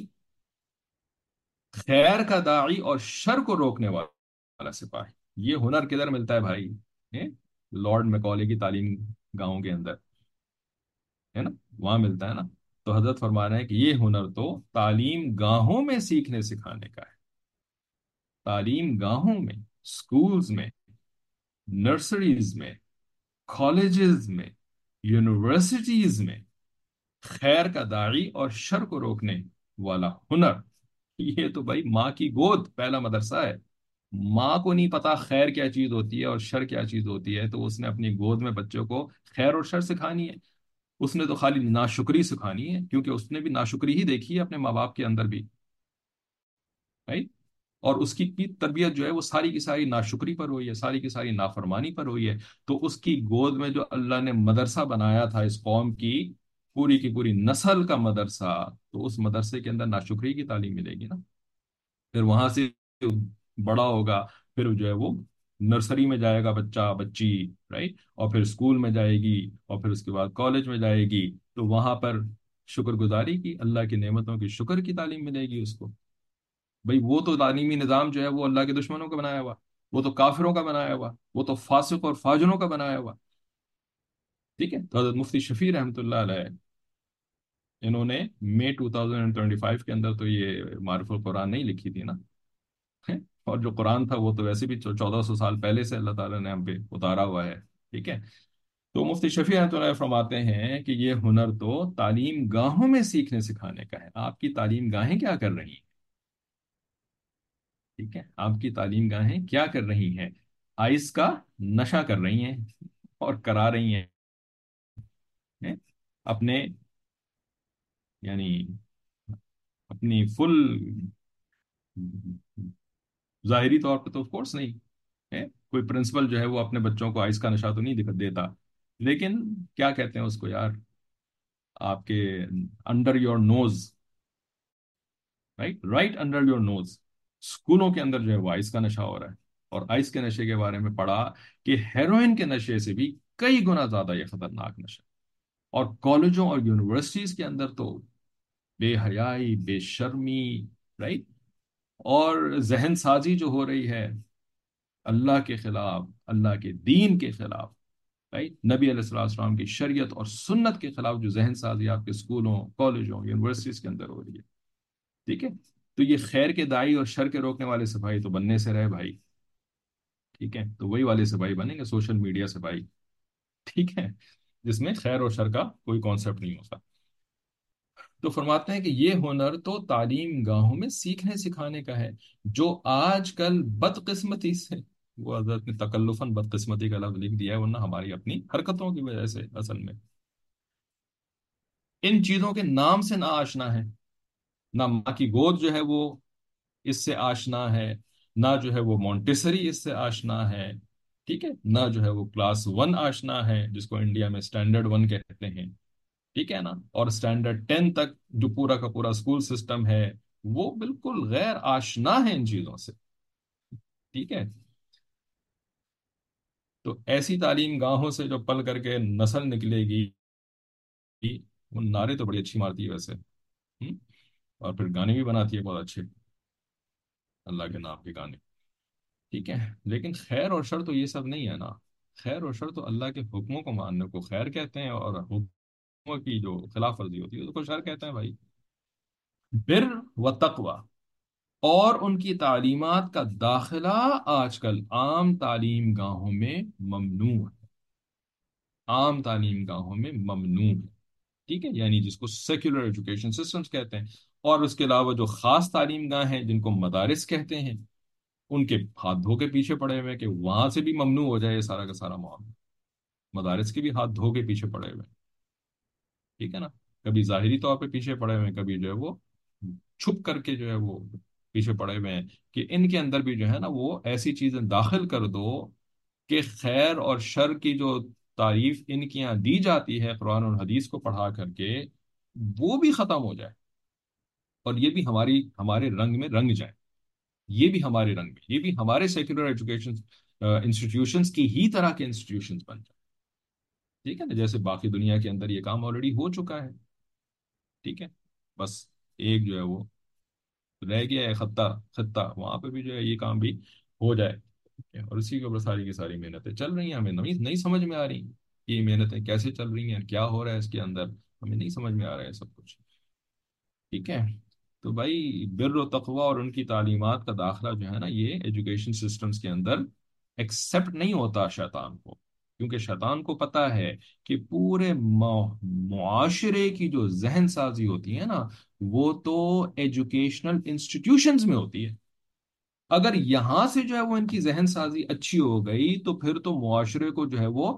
خیر کا داعی اور شر کو روکنے والا سپاہی، یہ ہنر کدھر ملتا ہے بھائی؟ ہیں؟ لارڈ میکالے کی تعلیم گاہوں کے اندر، ہے نا؟ وہاں ملتا ہے نا؟ تو حضرت فرما رہے ہیں کہ یہ ہنر تو تعلیم گاہوں میں سیکھنے سکھانے کا ہے۔ تعلیم گاہوں میں، سکولز میں، نرسریز میں، کالجز میں، یونیورسٹیز میں خیر کا داعی اور شر کو روکنے والا ہنر، یہ تو بھائی ماں کی گود پہلا مدرسہ ہے۔ ماں کو نہیں پتا خیر کیا چیز ہوتی ہے اور شر کیا چیز ہوتی ہے، تو اس نے اپنی گود میں بچوں کو خیر اور شر سکھانی ہے۔ اس نے تو خالی ناشکری سکھانی ہے، کیونکہ اس نے بھی ناشکری ہی دیکھی ہے اپنے ماں باپ کے اندر بھی، right؟ اور اس کی تربیت جو ہے وہ ساری کی ساری ناشکری پر ہوئی ہے، ساری کی ساری نافرمانی پر ہوئی ہے۔ تو اس کی گود میں جو اللہ نے مدرسہ بنایا تھا اس قوم کی پوری نسل کا مدرسہ، تو اس مدرسے کے اندر ناشکری کی تعلیم ملے گی نا۔ پھر وہاں سے بڑا ہوگا، پھر جو ہے وہ نرسری میں جائے گا بچہ بچی، رائٹ؟ اور پھر اسکول میں جائے گی، اور پھر اس کے بعد کالج میں جائے گی، تو وہاں پر شکر گزاری کی، اللہ کی نعمتوں کی شکر کی تعلیم ملے گی اس کو۔ بھئی وہ تو تعلیمی نظام جو ہے وہ اللہ کے دشمنوں کا بنایا ہوا، وہ تو کافروں کا بنایا ہوا، وہ تو فاسق اور فاجروں کا بنایا ہوا۔ ٹھیک ہے، تو حضرت مفتی شفیع رحمۃ اللہ علیہ، انہوں نے مئی 2025 کے اندر تو یہ معرف القرآن نہیں لکھی تھی نا، ہے؟ اور جو قرآن تھا وہ تو ویسے بھی 1400 سال پہلے سے اللہ تعالیٰ نے ہم پہ اتارا ہوا ہے۔ ٹھیک ہے، تو مفتی شفیع رحمۃ اللہ فرماتے ہیں کہ یہ ہنر تو تعلیم گاہوں میں سیکھنے سکھانے کا ہے۔ آپ کی تعلیم گاہیں کیا کر رہی ہیں؟ ٹھیک ہے، آپ کی تعلیم گاہیں کیا کر رہی ہیں؟ آئس کا نشہ کر رہی ہیں اور کرا رہی ہیں اپنے، یعنی اپنی فل ظاہری طور پہ تو آف کورس نہیں ہے، کوئی پرنسپل جو ہے وہ اپنے بچوں کو آئس کا نشہ تو نہیں دیتا، لیکن کیا کہتے ہیں اس کو یار، آپ کے under your nose, right under your nose, اسکولوں کے اندر جو ہے وہ آئس کا نشہ ہو رہا ہے۔ اور آئس کے نشے کے بارے میں پڑھا کہ ہیروئن کے نشے سے بھی کئی گنا زیادہ یہ خطرناک نشہ۔ اور کالجوں اور یونیورسٹیز کے اندر تو بے حیائی، بے شرمی، رائٹ، اور ذہن سازی جو ہو رہی ہے اللہ کے خلاف، اللہ کے دین کے خلاف، رائٹ، نبی علیہ السلام کی شریعت اور سنت کے خلاف جو ذہن سازی آپ کے اسکولوں، کالجوں، یونیورسٹیز کے اندر ہو رہی ہے۔ ٹھیک ہے، تو یہ خیر کے داعی اور شر کے روکنے والے سپاہی تو بننے سے رہے بھائی۔ ٹھیک ہے، تو وہی والے سپاہی بنیں گے، سوشل میڈیا سپاہی، ٹھیک ہے، جس میں خیر اور شر کا کوئی کانسیپٹ نہیں ہوتا۔ تو فرماتے ہیں کہ یہ ہنر تو تعلیم گاہوں میں سیکھنے سکھانے کا ہے، جو آج کل بدقسمتی سے، وہ حضرت نے تکلفاً بدقسمتی کا لفظ لکھ دیا ہے، ورنہ ہماری اپنی حرکتوں کی وجہ سے اصل میں ان چیزوں کے نام سے نہ آشنا ہے، نہ ماں کی گود جو ہے وہ اس سے آشنا ہے، نہ جو ہے وہ مونٹیسری اس سے آشنا ہے، ٹھیک ہے، نہ جو ہے وہ کلاس ون آشنا ہے جس کو انڈیا میں اسٹینڈرڈ ون کہتے ہیں، ٹھیک ہے نا؟ اور اسٹینڈرڈ 10 تک جو پورا کا پورا اسکول سسٹم ہے وہ بالکل غیر آشنا ہے ان چیزوں سے۔ ٹھیک ہے، تو ایسی تعلیم گاہوں سے جو پل کر کے نسل نکلے گی، وہ نعرے تو بڑی اچھی مارتی ہے ویسے، اور پھر گانے بھی بناتی ہے بہت اچھے، اللہ کے نام کے گانے، ٹھیک ہے، لیکن خیر اور شر تو یہ سب نہیں ہے نا۔ خیر اور شر تو اللہ کے حکموں کو ماننے کو خیر کہتے ہیں، اور حکموں کی جو خلاف ورزی ہوتی ہے اس کو شر کہتے ہیں بھائی۔ بر و تقوی اور ان کی تعلیمات کا داخلہ آج کل عام تعلیم گاہوں میں ممنوع ہے، عام تعلیم گاہوں میں ممنوع ہے، ٹھیک ہے، یعنی جس کو سیکولر ایجوکیشن سسٹمز کہتے ہیں۔ اور اس کے علاوہ جو خاص تعلیم گاہ ہیں جن کو مدارس کہتے ہیں، ان کے ہاتھ دھو کے پیچھے پڑے ہوئے ہیں کہ وہاں سے بھی ممنوع ہو جائے یہ سارا کا سارا معاملہ۔ مدارس کے بھی ہاتھ دھو کے پیچھے پڑے ہوئے ہیں، ٹھیک ہے نا؟ کبھی ظاہری طور پہ پیچھے پڑے ہوئے ہیں، کبھی جو ہے وہ چھپ کر کے جو ہے وہ پیچھے پڑے ہوئے ہیں کہ ان کے اندر بھی جو ہے نا وہ ایسی چیزیں داخل کر دو کہ خیر اور شر کی جو تعریف ان کے یہاں دی جاتی ہے قرآن اور حدیث کو پڑھا کر کے، وہ بھی ختم ہو جائے، اور یہ بھی ہمارے رنگ میں رنگ جائے، یہ بھی ہمارے رنگ میں، یہ بھی ہمارے سیکولر ایجوکیشن انسٹیٹیوشنز کی ہی طرح کے انسٹیٹیوشنز بن جائے، ٹھیک ہے نا، جیسے باقی دنیا کے اندر یہ کام آلریڈی ہو چکا ہے، ٹھیک ہے، بس ایک جو ہے وہ رہ گیا ہے خطہ، خطہ وہاں پہ بھی جو ہے یہ کام بھی ہو جائے، اور اسی کے اوپر ساری کی ساری محنتیں چل رہی ہیں، ہمیں نہیں سمجھ میں آ رہی کہ یہ محنتیں کیسے چل رہی ہیں، کیا ہو رہا ہے اس کے اندر، ہمیں نہیں سمجھ میں آ رہا ہے سب کچھ، ٹھیک ہے۔ تو بھائی بر و تقوی اور ان کی تعلیمات کا داخلہ جو ہے نا، یہ ایجوکیشن سسٹمز کے اندر ایکسیپٹ نہیں ہوتا شیطان کو، کیونکہ شیطان کو پتا ہے کہ پورے معاشرے کی جو ذہن سازی ہوتی ہے نا، وہ تو ایجوکیشنل انسٹیٹیوشنز میں ہوتی ہے، اگر یہاں سے جو ہے وہ ان کی ذہن سازی اچھی ہو گئی تو پھر تو معاشرے کو جو ہے وہ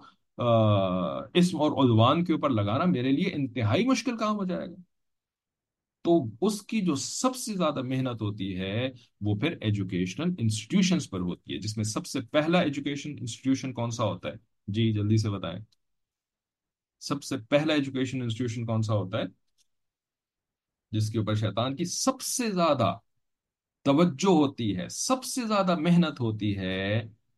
اسم اور عدوان کے اوپر لگانا میرے لیے انتہائی مشکل کام ہو جائے گا۔ تو اس کی جو سب سے زیادہ محنت ہوتی ہے وہ پھر ایجوکیشنل انسٹیٹیوشنز پر ہوتی ہے، جس میں سب سے پہلا ایجوکیشن انسٹیٹیوشن کون سا ہوتا ہے؟ جی جلدی سے بتائیں، سب سے پہلا ایجوکیشن انسٹیٹیوشن کون سا ہوتا ہے جس کے اوپر شیطان کی سب سے زیادہ توجہ ہوتی ہے، سب سے زیادہ محنت ہوتی ہے؟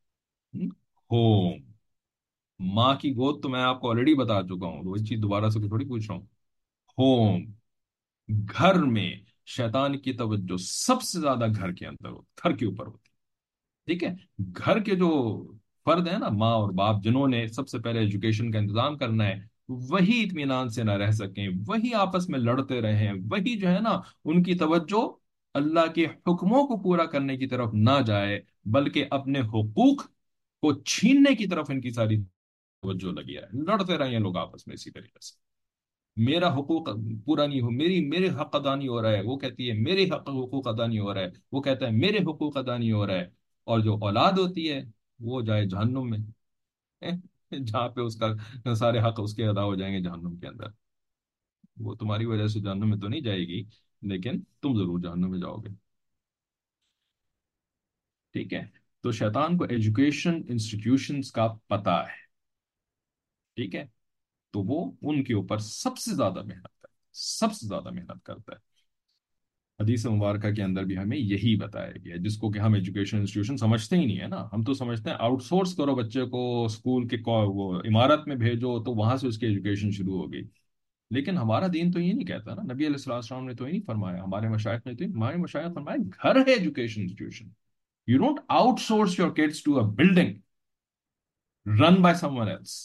ہوم، ماں کی گود تو میں آپ کو آلریڈی بتا چکا ہوں، وہی چیز دوبارہ سے تھوڑی پوچھ رہا ہوں۔ ہوم، گھر میں شیطان کی توجہ سب سے زیادہ گھر کے اندر ہوتی، گھر کے اوپر ہوتی، ٹھیک ہے۔ گھر کے جو فرد ہیں نا، ماں اور باپ، جنہوں نے سب سے پہلے ایجوکیشن کا انتظام کرنا ہے، وہی اطمینان سے نہ رہ سکیں، وہی آپس میں لڑتے رہیں، وہی جو ہے نا ان کی توجہ اللہ کے حکموں کو پورا کرنے کی طرف نہ جائے، بلکہ اپنے حقوق کو چھیننے کی طرف ان کی ساری توجہ لگی ہے، لڑتے رہیں لوگ آپس میں اسی طریقے سے، میرا حقوق پورا نہیں ہو، میرے حق ادا نہیں ہو رہا ہے، وہ کہتی ہے میرے حقوق ادا نہیں ہو رہا ہے، وہ کہتا ہے میرے حقوق ادا نہیں ہو رہا ہے، اور جو اولاد ہوتی ہے وہ جائے جہنم میں، جہاں پہ اس کا سارے حق اس کے ادا ہو جائیں گے جہنم کے اندر، وہ تمہاری وجہ سے جہنم میں تو نہیں جائے گی، لیکن تم ضرور جہنم میں جاؤ گے، ٹھیک ہے۔ تو شیطان کو ایجوکیشن انسٹیٹیوشنز کا پتہ ہے، ٹھیک ہے، تو وہ ان کے اوپر سب سے زیادہ محنت کرتا ہے، سب سے زیادہ محنت کرتا ہے۔ حدیث مبارکہ کے اندر بھی ہمیں یہی بتایا گیا ہے، جس کو کہ ہم ایجوکیشن انسٹیٹیوشن سمجھتے ہی نہیں ہے نا، ہم تو سمجھتے ہیں آؤٹ سورس کرو بچے کو اسکول کے وہ عمارت میں بھیجو تو وہاں سے اس کی ایجوکیشن شروع ہو گئی، لیکن ہمارا دین تو یہ نہیں کہتا نا، نبی علیہ السلام نے تو یہ نہیں فرمایا، ہمارے مشائخ فرمایا گھر ہے education institution, you don't outsource your kids to a building run by someone else.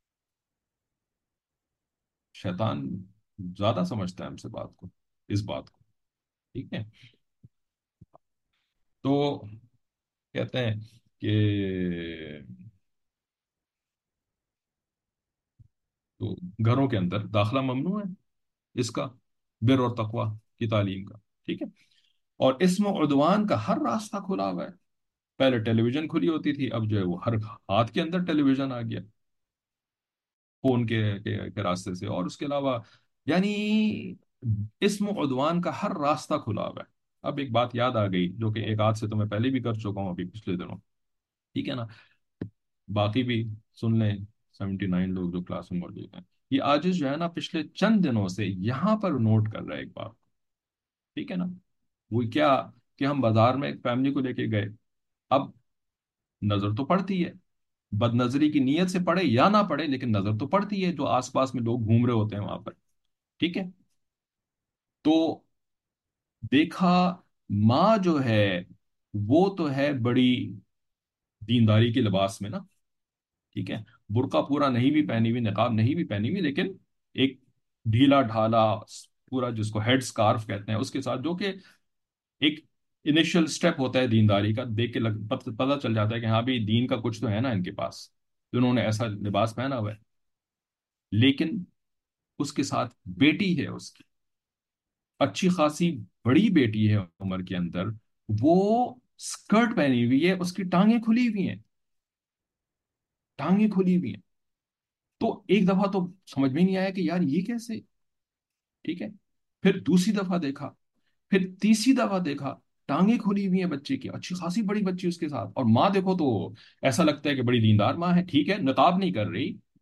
شیطان زیادہ سمجھتا ہے ہم سے بات کو، اس بات کو، ٹھیک ہے۔ تو کہتے ہیں کہ تو گھروں کے اندر داخلہ ممنوع ہے اس کا، بر اور تقوی کی تعلیم کا، ٹھیک ہے، اور اسم و عدوان کا ہر راستہ کھلا ہوا ہے، پہلے ٹیلی ویژن کھلی ہوتی تھی، اب جو ہے وہ ہر ہاتھ کے اندر ٹیلی ویژن آ گیا، فون کے راستے سے، اور اس کے علاوہ یعنی اسم و عدوان کا ہر راستہ کھلا ہوا ہے۔ اب ایک بات یاد آ گئی جو کہ ایک آدھ سے تو میں پہلے بھی کر چکا ہوں ابھی پچھلے دنوں، ٹھیک ہے نا، باقی بھی سن لیں، 79 لوگ جو کلاس میں موجود ہیں، یہ آج جو ہے نا پچھلے چند دنوں سے یہاں پر نوٹ کر رہا ہے ایک بات، ٹھیک ہے نا، وہ کیا کہ ہم بازار میں ایک فیملی کو لے کے گئے، اب نظر تو پڑتی ہے، بد نظری کی نیت سے پڑے یا نہ پڑے لیکن نظر تو پڑتی ہے، جو آس پاس میں لوگ گھوم رہے ہوتے ہیں وہاں پر، ٹھیک ہے، تو دیکھا ماں جو ہے وہ تو ہے بڑی دینداری کے لباس میں نا، ٹھیک ہے، برقع پورا نہیں بھی پہنی ہوئی، نقاب نہیں بھی پہنی ہوئی، لیکن ایک ڈھیلا ڈھالا پورا جس کو ہیڈ سکارف کہتے ہیں اس کے ساتھ، جو کہ ایک انیشل سٹیپ ہوتا ہے دینداری کا، دیکھ کے پتہ چل جاتا ہے کہ ہاں بھی دین کا کچھ تو ہے نا ان کے پاس، جنہوں نے ایسا لباس پہنا ہوا ہے، لیکن اس کے ساتھ بیٹی ہے اس کی، اچھی خاصی بڑی بیٹی ہے عمر کے اندر، وہ سکرٹ پہنی ہوئی ہے، اس کی ٹانگیں کھلی ہوئی ہیں، ٹانگیں کھلی ہوئی ہیں، تو ایک دفعہ تو سمجھ میں نہیں آیا کہ یار یہ کیسے، ٹھیک ہے، پھر دوسری دفعہ دیکھا، پھر تیسری دفعہ دیکھا، ٹانگیں کھلی ہوئی ہیں بچے کی، اچھی خاصی بڑی بچی اس کے ساتھ، اور ماں دیکھو تو ایسا لگتا ہے کہ بڑی دیندار ماں ہے، ٹھیک ہے نقاب نہیں کر رہی،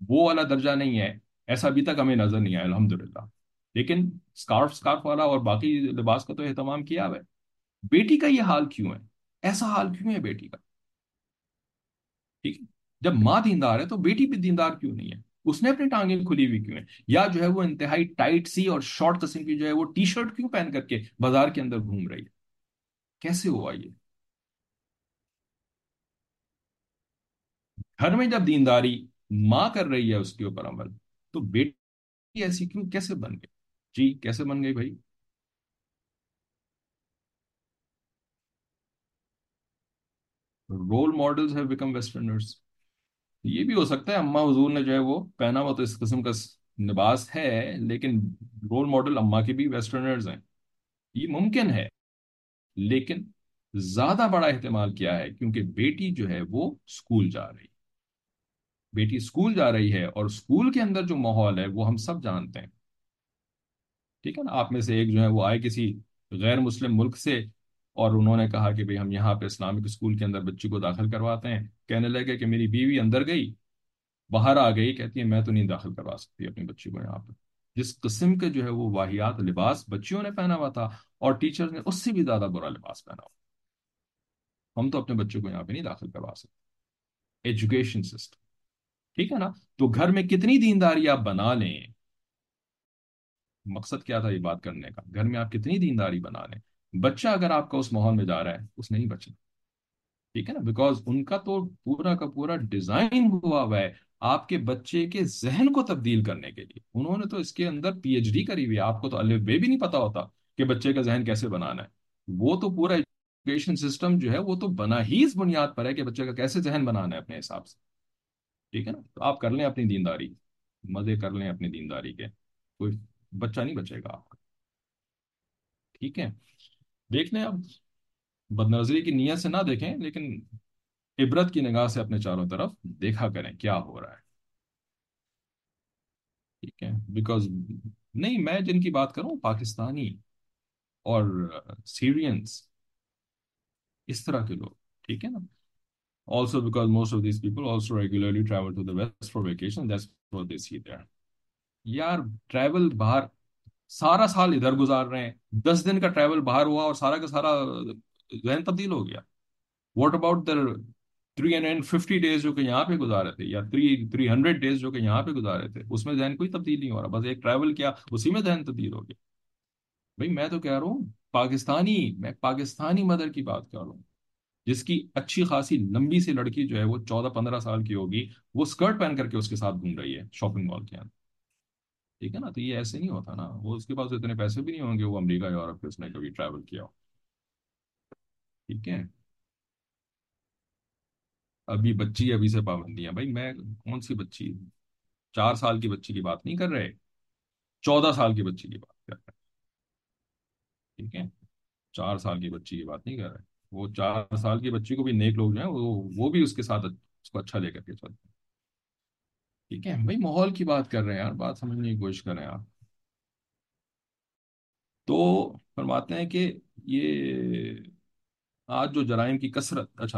وہ والا درجہ نہیں ہے، ایسا ابھی تک ہمیں نظر نہیں آیا الحمدللہ. لیکن اسکارف والا اور باقی لباس کا تو اہتمام کیا ہوا ہے. بیٹی کا یہ حال کیوں ہے؟ ایسا حال کیوں ہے بیٹی کا؟ ٹھیک ہے. جب ماں دیندار ہے تو بیٹی بھی دیندار کیوں نہیں ہے؟ اس نے اپنی ٹانگیں کھلی ہوئی کیوں ہیں؟ یا جو ہے وہ انتہائی ٹائٹ سی اور شارٹ قسم کی جو ہے وہ ٹی شرٹ کیوں پہن کر کے بازار کے اندر گھوم رہی ہے؟ کیسے ہوا یہ؟ گھر میں جب دینداری ماں کر رہی ہے اس کے اوپر عمل، تو بیٹی ایسی کیوں کیسے بن گئی؟ جی کیسے بن گئی بھائی؟ Role models have become westerners. یہ بھی ہو سکتا ہے اما حضور نے جو ہے وہ پہنا ہوا تو اس قسم کا لباس ہے، لیکن رول ماڈل اما کے بھی ویسٹرنرز ہیں. یہ ممکن ہے. لیکن زیادہ بڑا احتمال کیا ہے؟ کیونکہ بیٹی جو ہے وہ اسکول جا رہی ہے. بیٹی اسکول جا رہی ہے اور اسکول کے اندر جو ماحول ہے وہ ہم سب جانتے ہیں. ٹھیک ہے نا. آپ میں سے ایک جو ہے وہ آئے کسی غیر مسلم ملک سے، اور انہوں نے کہا کہ بھئی ہم یہاں پہ اسلامک اسکول کے اندر بچی کو داخل کرواتے ہیں. کہنے لگے کہ میری بیوی اندر گئی، باہر آ گئی، کہتی ہے میں تو نہیں داخل کروا سکتی اپنی بچی کو یہاں پہ. جس قسم کے جو ہے وہ واہیات لباس بچیوں نے پہنا ہوا تھا، اور ٹیچر نے اس سے بھی زیادہ برا لباس پہنا ہوا. ہم تو اپنے بچوں کو یہاں پہ نہیں داخل کروا سکتے. Education system. ٹھیک ہے نا. تو گھر میں کتنی دینداری آپ بنا لیں، مقصد کیا تھا یہ بات کرنے کا؟ گھر میں آپ کتنی دینداری بنا لیں، بچہ اگر آپ کا اس ماحول میں جا رہا ہے اس نہیں بچنا. ٹھیک ہے نا. بیکاز ان کا تو پورا کا پورا ڈیزائن ہوا ہے آپ کے بچے کے ذہن کو تبدیل کرنے کے لیے. انہوں نے تو اس کے اندر پی ایچ ڈی کری ہوئی ہے. آپ کو تو الف بے بھی نہیں پتا ہوتا کہ بچے کا ذہن کیسے بنانا ہے. وہ تو پورا ایجوکیشن سسٹم جو ہے وہ تو بنا ہی اس بنیاد پر ہے کہ بچے کا کیسے ذہن بنانا ہے اپنے حساب سے. ٹھیک ہے نا. تو آپ کر لیں اپنی دینداری، مزے کر لیں اپنی دینداری کے، کوئی بچہ نہیں بچے گا آپ کا. ٹھیک ہے. دیکھ لیں اب. بد نظری کی نیت سے نہ دیکھیں، لیکن عبرت کی نگاہ سے اپنے چاروں طرف دیکھا کریں کیا ہو رہا ہے. ٹھیک ہے. بیکاز نہیں، میں جن کی بات کروں پاکستانی اور سیرینس، اس طرح کے لوگ. ٹھیک ہے نا. Also because most of these people also regularly travel to the west for vacation. That's what they see there. یار ٹریول باہر سارا سال ادھر گزار رہے ہیں، 10 دن کا ٹریول باہر ہوا اور سارا کا سارا ذہن تبدیل ہو گیا. واٹ اباؤٹ در 350 ڈیز جو کہ یہاں پہ گزارے تھے، یا 300 ڈیز جو کہ یہاں پہ گزارے تھے، اس میں ذہن کوئی تبدیل نہیں ہو رہا، بس ایک ٹریول کیا اسی میں ذہن تبدیل ہو گیا. بھائی میں تو کہہ رہا ہوں پاکستانی، میں پاکستانی مدر کی بات کر رہا ہوں، جس کی اچھی خاصی لمبی سی لڑکی جو ہے وہ 14 15 سال کی ہوگی، وہ اسکرٹ پہن کر کے اس کے ساتھ گھوم رہی ہے شاپنگ مال کے اندر. ٹھیک ہے نا. تو یہ ایسے نہیں ہوتا نا. وہ اس کے پاس اتنے پیسے بھی نہیں ہوں گے وہ امریکہ یورپ پہ اس نے کبھی ٹریول کیا ہو. ٹھیک ہے. ابھی بچی ابھی سے پابندیاں. بھائی میں کون سی بچی؟ 4 سال کی بچی کی بات نہیں کر رہے، 14 سال کی بچی کی بات کر رہے ہیں. ٹھیک ہے. 4 سال کی بچی کی بات نہیں کر رہے. وہ 4 سال کی بچی کو بھی نیک لوگ جو ہیں وہ بھی اس کے ساتھ اس کو اچھا لے کر کے چلتے ہیں. ٹھیک ہے بھائی. ماحول کی بات کر رہے ہیں یار، بات سمجھنے کی کوشش کریں آپ. تو فرماتے ہیں کہ یہ آج جو جرائم کی کثرت، اچھا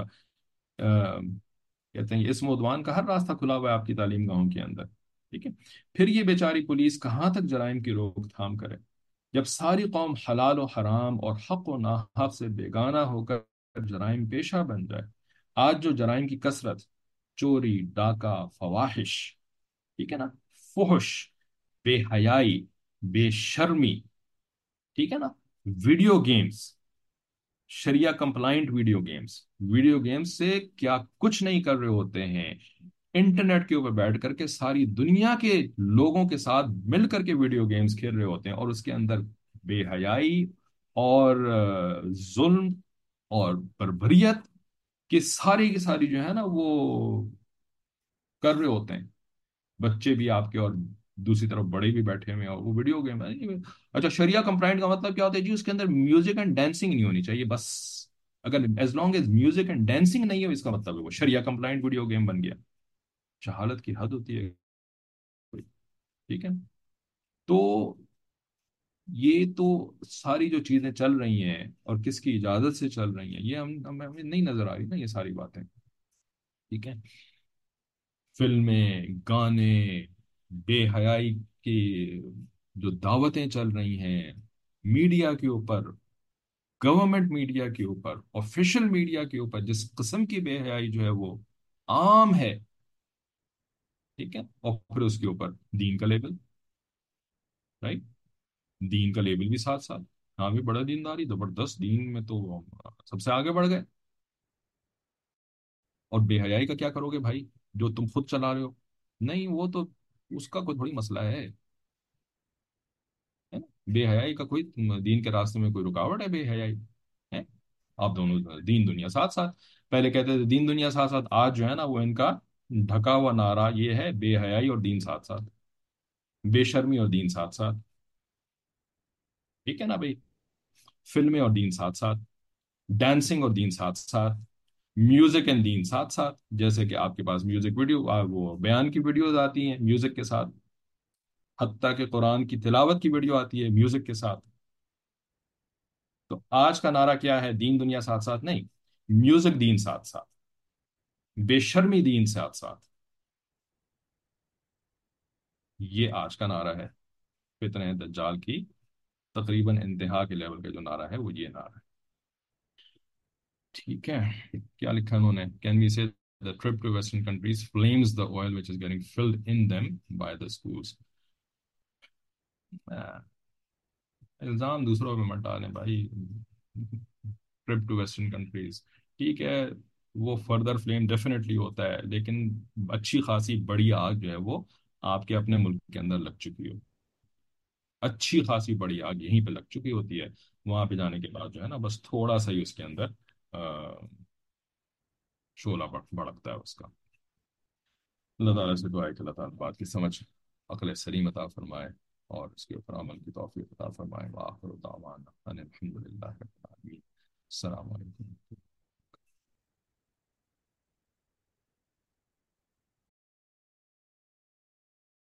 کہتے ہیں اسم و عدوان کا ہر راستہ کھلا ہوا ہے آپ کی تعلیم گاہوں کے اندر. ٹھیک ہے. پھر یہ بیچاری پولیس کہاں تک جرائم کی روک تھام کرے، جب ساری قوم حلال و حرام اور حق و ناحق سے بیگانہ ہو کر جرائم پیشہ بن جائے. آج جو جرائم کی کثرت، چوری، ڈاکہ، فواحش، ٹھیک ہے نا، فحش، بے حیائی، بے شرمی، ٹھیک ہے نا، video games, sharia compliant video games سے کیا کچھ نہیں کر رہے ہوتے ہیں. انٹرنیٹ کے اوپر بیٹھ کر کے ساری دنیا کے لوگوں کے ساتھ مل کر کے ویڈیو گیمز کھیل رہے ہوتے ہیں، اور اس کے اندر بے حیائی اور ظلم اور بربریت کی ساری جو ہے نا وہ کر رہے ہوتے ہیں. بچے بھی آپ کے اور دوسری طرف بڑے بھی بیٹھے ہوئے ہیں، اور وہ ویڈیو گیم ہے. اچھا شریعہ کمپلائنٹ کا مطلب کیا ہوتا ہے جی؟ اس کے اندر میوزک اینڈ ڈانسنگ نہیں ہونی چاہیے بس. اگر as long as music and dancing نہیں ہو، اس کا مطلب ہے وہ شریعہ کمپلائنٹ ویڈیو گیم بن گیا. جہالت کی حد ہوتی ہے. ٹھیک ہے. تو یہ تو ساری جو چیزیں چل رہی ہیں اور کس کی اجازت سے چل رہی ہیں، یہ ہمیں نہیں نظر آ رہی نا یہ ساری باتیں. ٹھیک ہے. فلمیں، گانے، بے حیائی کی جو دعوتیں چل رہی ہیں میڈیا کے اوپر، گورنمنٹ میڈیا کے اوپر، آفیشل میڈیا کے اوپر، جس قسم کی بے حیائی جو ہے وہ عام ہے، ٹھیک ہے، اور پھر اس کے اوپر دین کا لیبل، رائٹ، دین کا لیبل بھی ساتھ ساتھ، ہاں بھی بڑا دینداری زبردست، دین میں تو سب سے آگے بڑھ گئے، اور بے حیائی کا کیا کرو گے بھائی، جو تم خود چلا رہے ہو؟ نہیں وہ تو اس کا کوئی تھوڑی مسئلہ ہے نا؟ بے حیائی کا کوئی دین کے راستے میں کوئی رکاوٹ ہے بے حیائی ہے؟ آپ دونوں دین دنیا ساتھ ساتھ، پہلے کہتے تھے دین دنیا ساتھ ساتھ، آج جو ہے نا وہ ان کا ڈھکا ہوا نعرہ یہ ہے بے حیائی اور دین ساتھ ساتھ، بے شرمی اور دین ساتھ ساتھ، ٹھیک ہے نا بھائی؟ فلمیں اور دین ساتھ ساتھ، ڈانسنگ اور دین ساتھ ساتھ، میوزک اینڈ دین ساتھ ساتھ، جیسے کہ آپ کے پاس میوزک ویڈیو وہ بیان کی ویڈیوز آتی ہیں میوزک کے ساتھ، حتیٰ کہ قرآن کی تلاوت کی ویڈیو آتی ہے میوزک کے ساتھ۔ تو آج کا نعرہ کیا ہے؟ دین دنیا ساتھ ساتھ نہیں، میوزک دین ساتھ ساتھ، بے شرمی دین ساتھ ساتھ، یہ آج کا نعرہ ہے فتنہ دجال کی تقریباً انتہا کے لیول کا جو نعرہ ہے وہ یہ نعرہ ہے، ٹھیک ہے؟ کیا لکھا انہوں نے؟ کین وی سے the trip to western countries flames the oil which is getting filled in them by the schools. الزام دوسروں پہ مت ڈالیں بھائی، ٹرپ ٹو ویسٹرن کنٹریز، ٹھیک ہے، وہ فردر فلیم ڈیفینیٹلی ہوتا ہے، لیکن اچھی خاصی بڑی آگ جو ہے وہ آپ کے اپنے ملک کے اندر لگ چکی ہو، اچھی خاصی بڑی آگ یہیں پہ لگ چکی ہوتی ہے، وہاں پہ جانے کے بعد جو ہے نا بس تھوڑا سا ہی اس کے اندر شعلہ بڑھتا ہے اس کا۔ اللہ تعالیٰ سے دعا ہے کہ اللہ تعالیٰ بات کی سمجھ، عقل سلیم عطا فرمائے، اور اس کے اوپر عمل کی توفیق عطا فرمائے۔ وآخر دعوانا ان الحمد للہ رب العالمین۔ السلام علیکم۔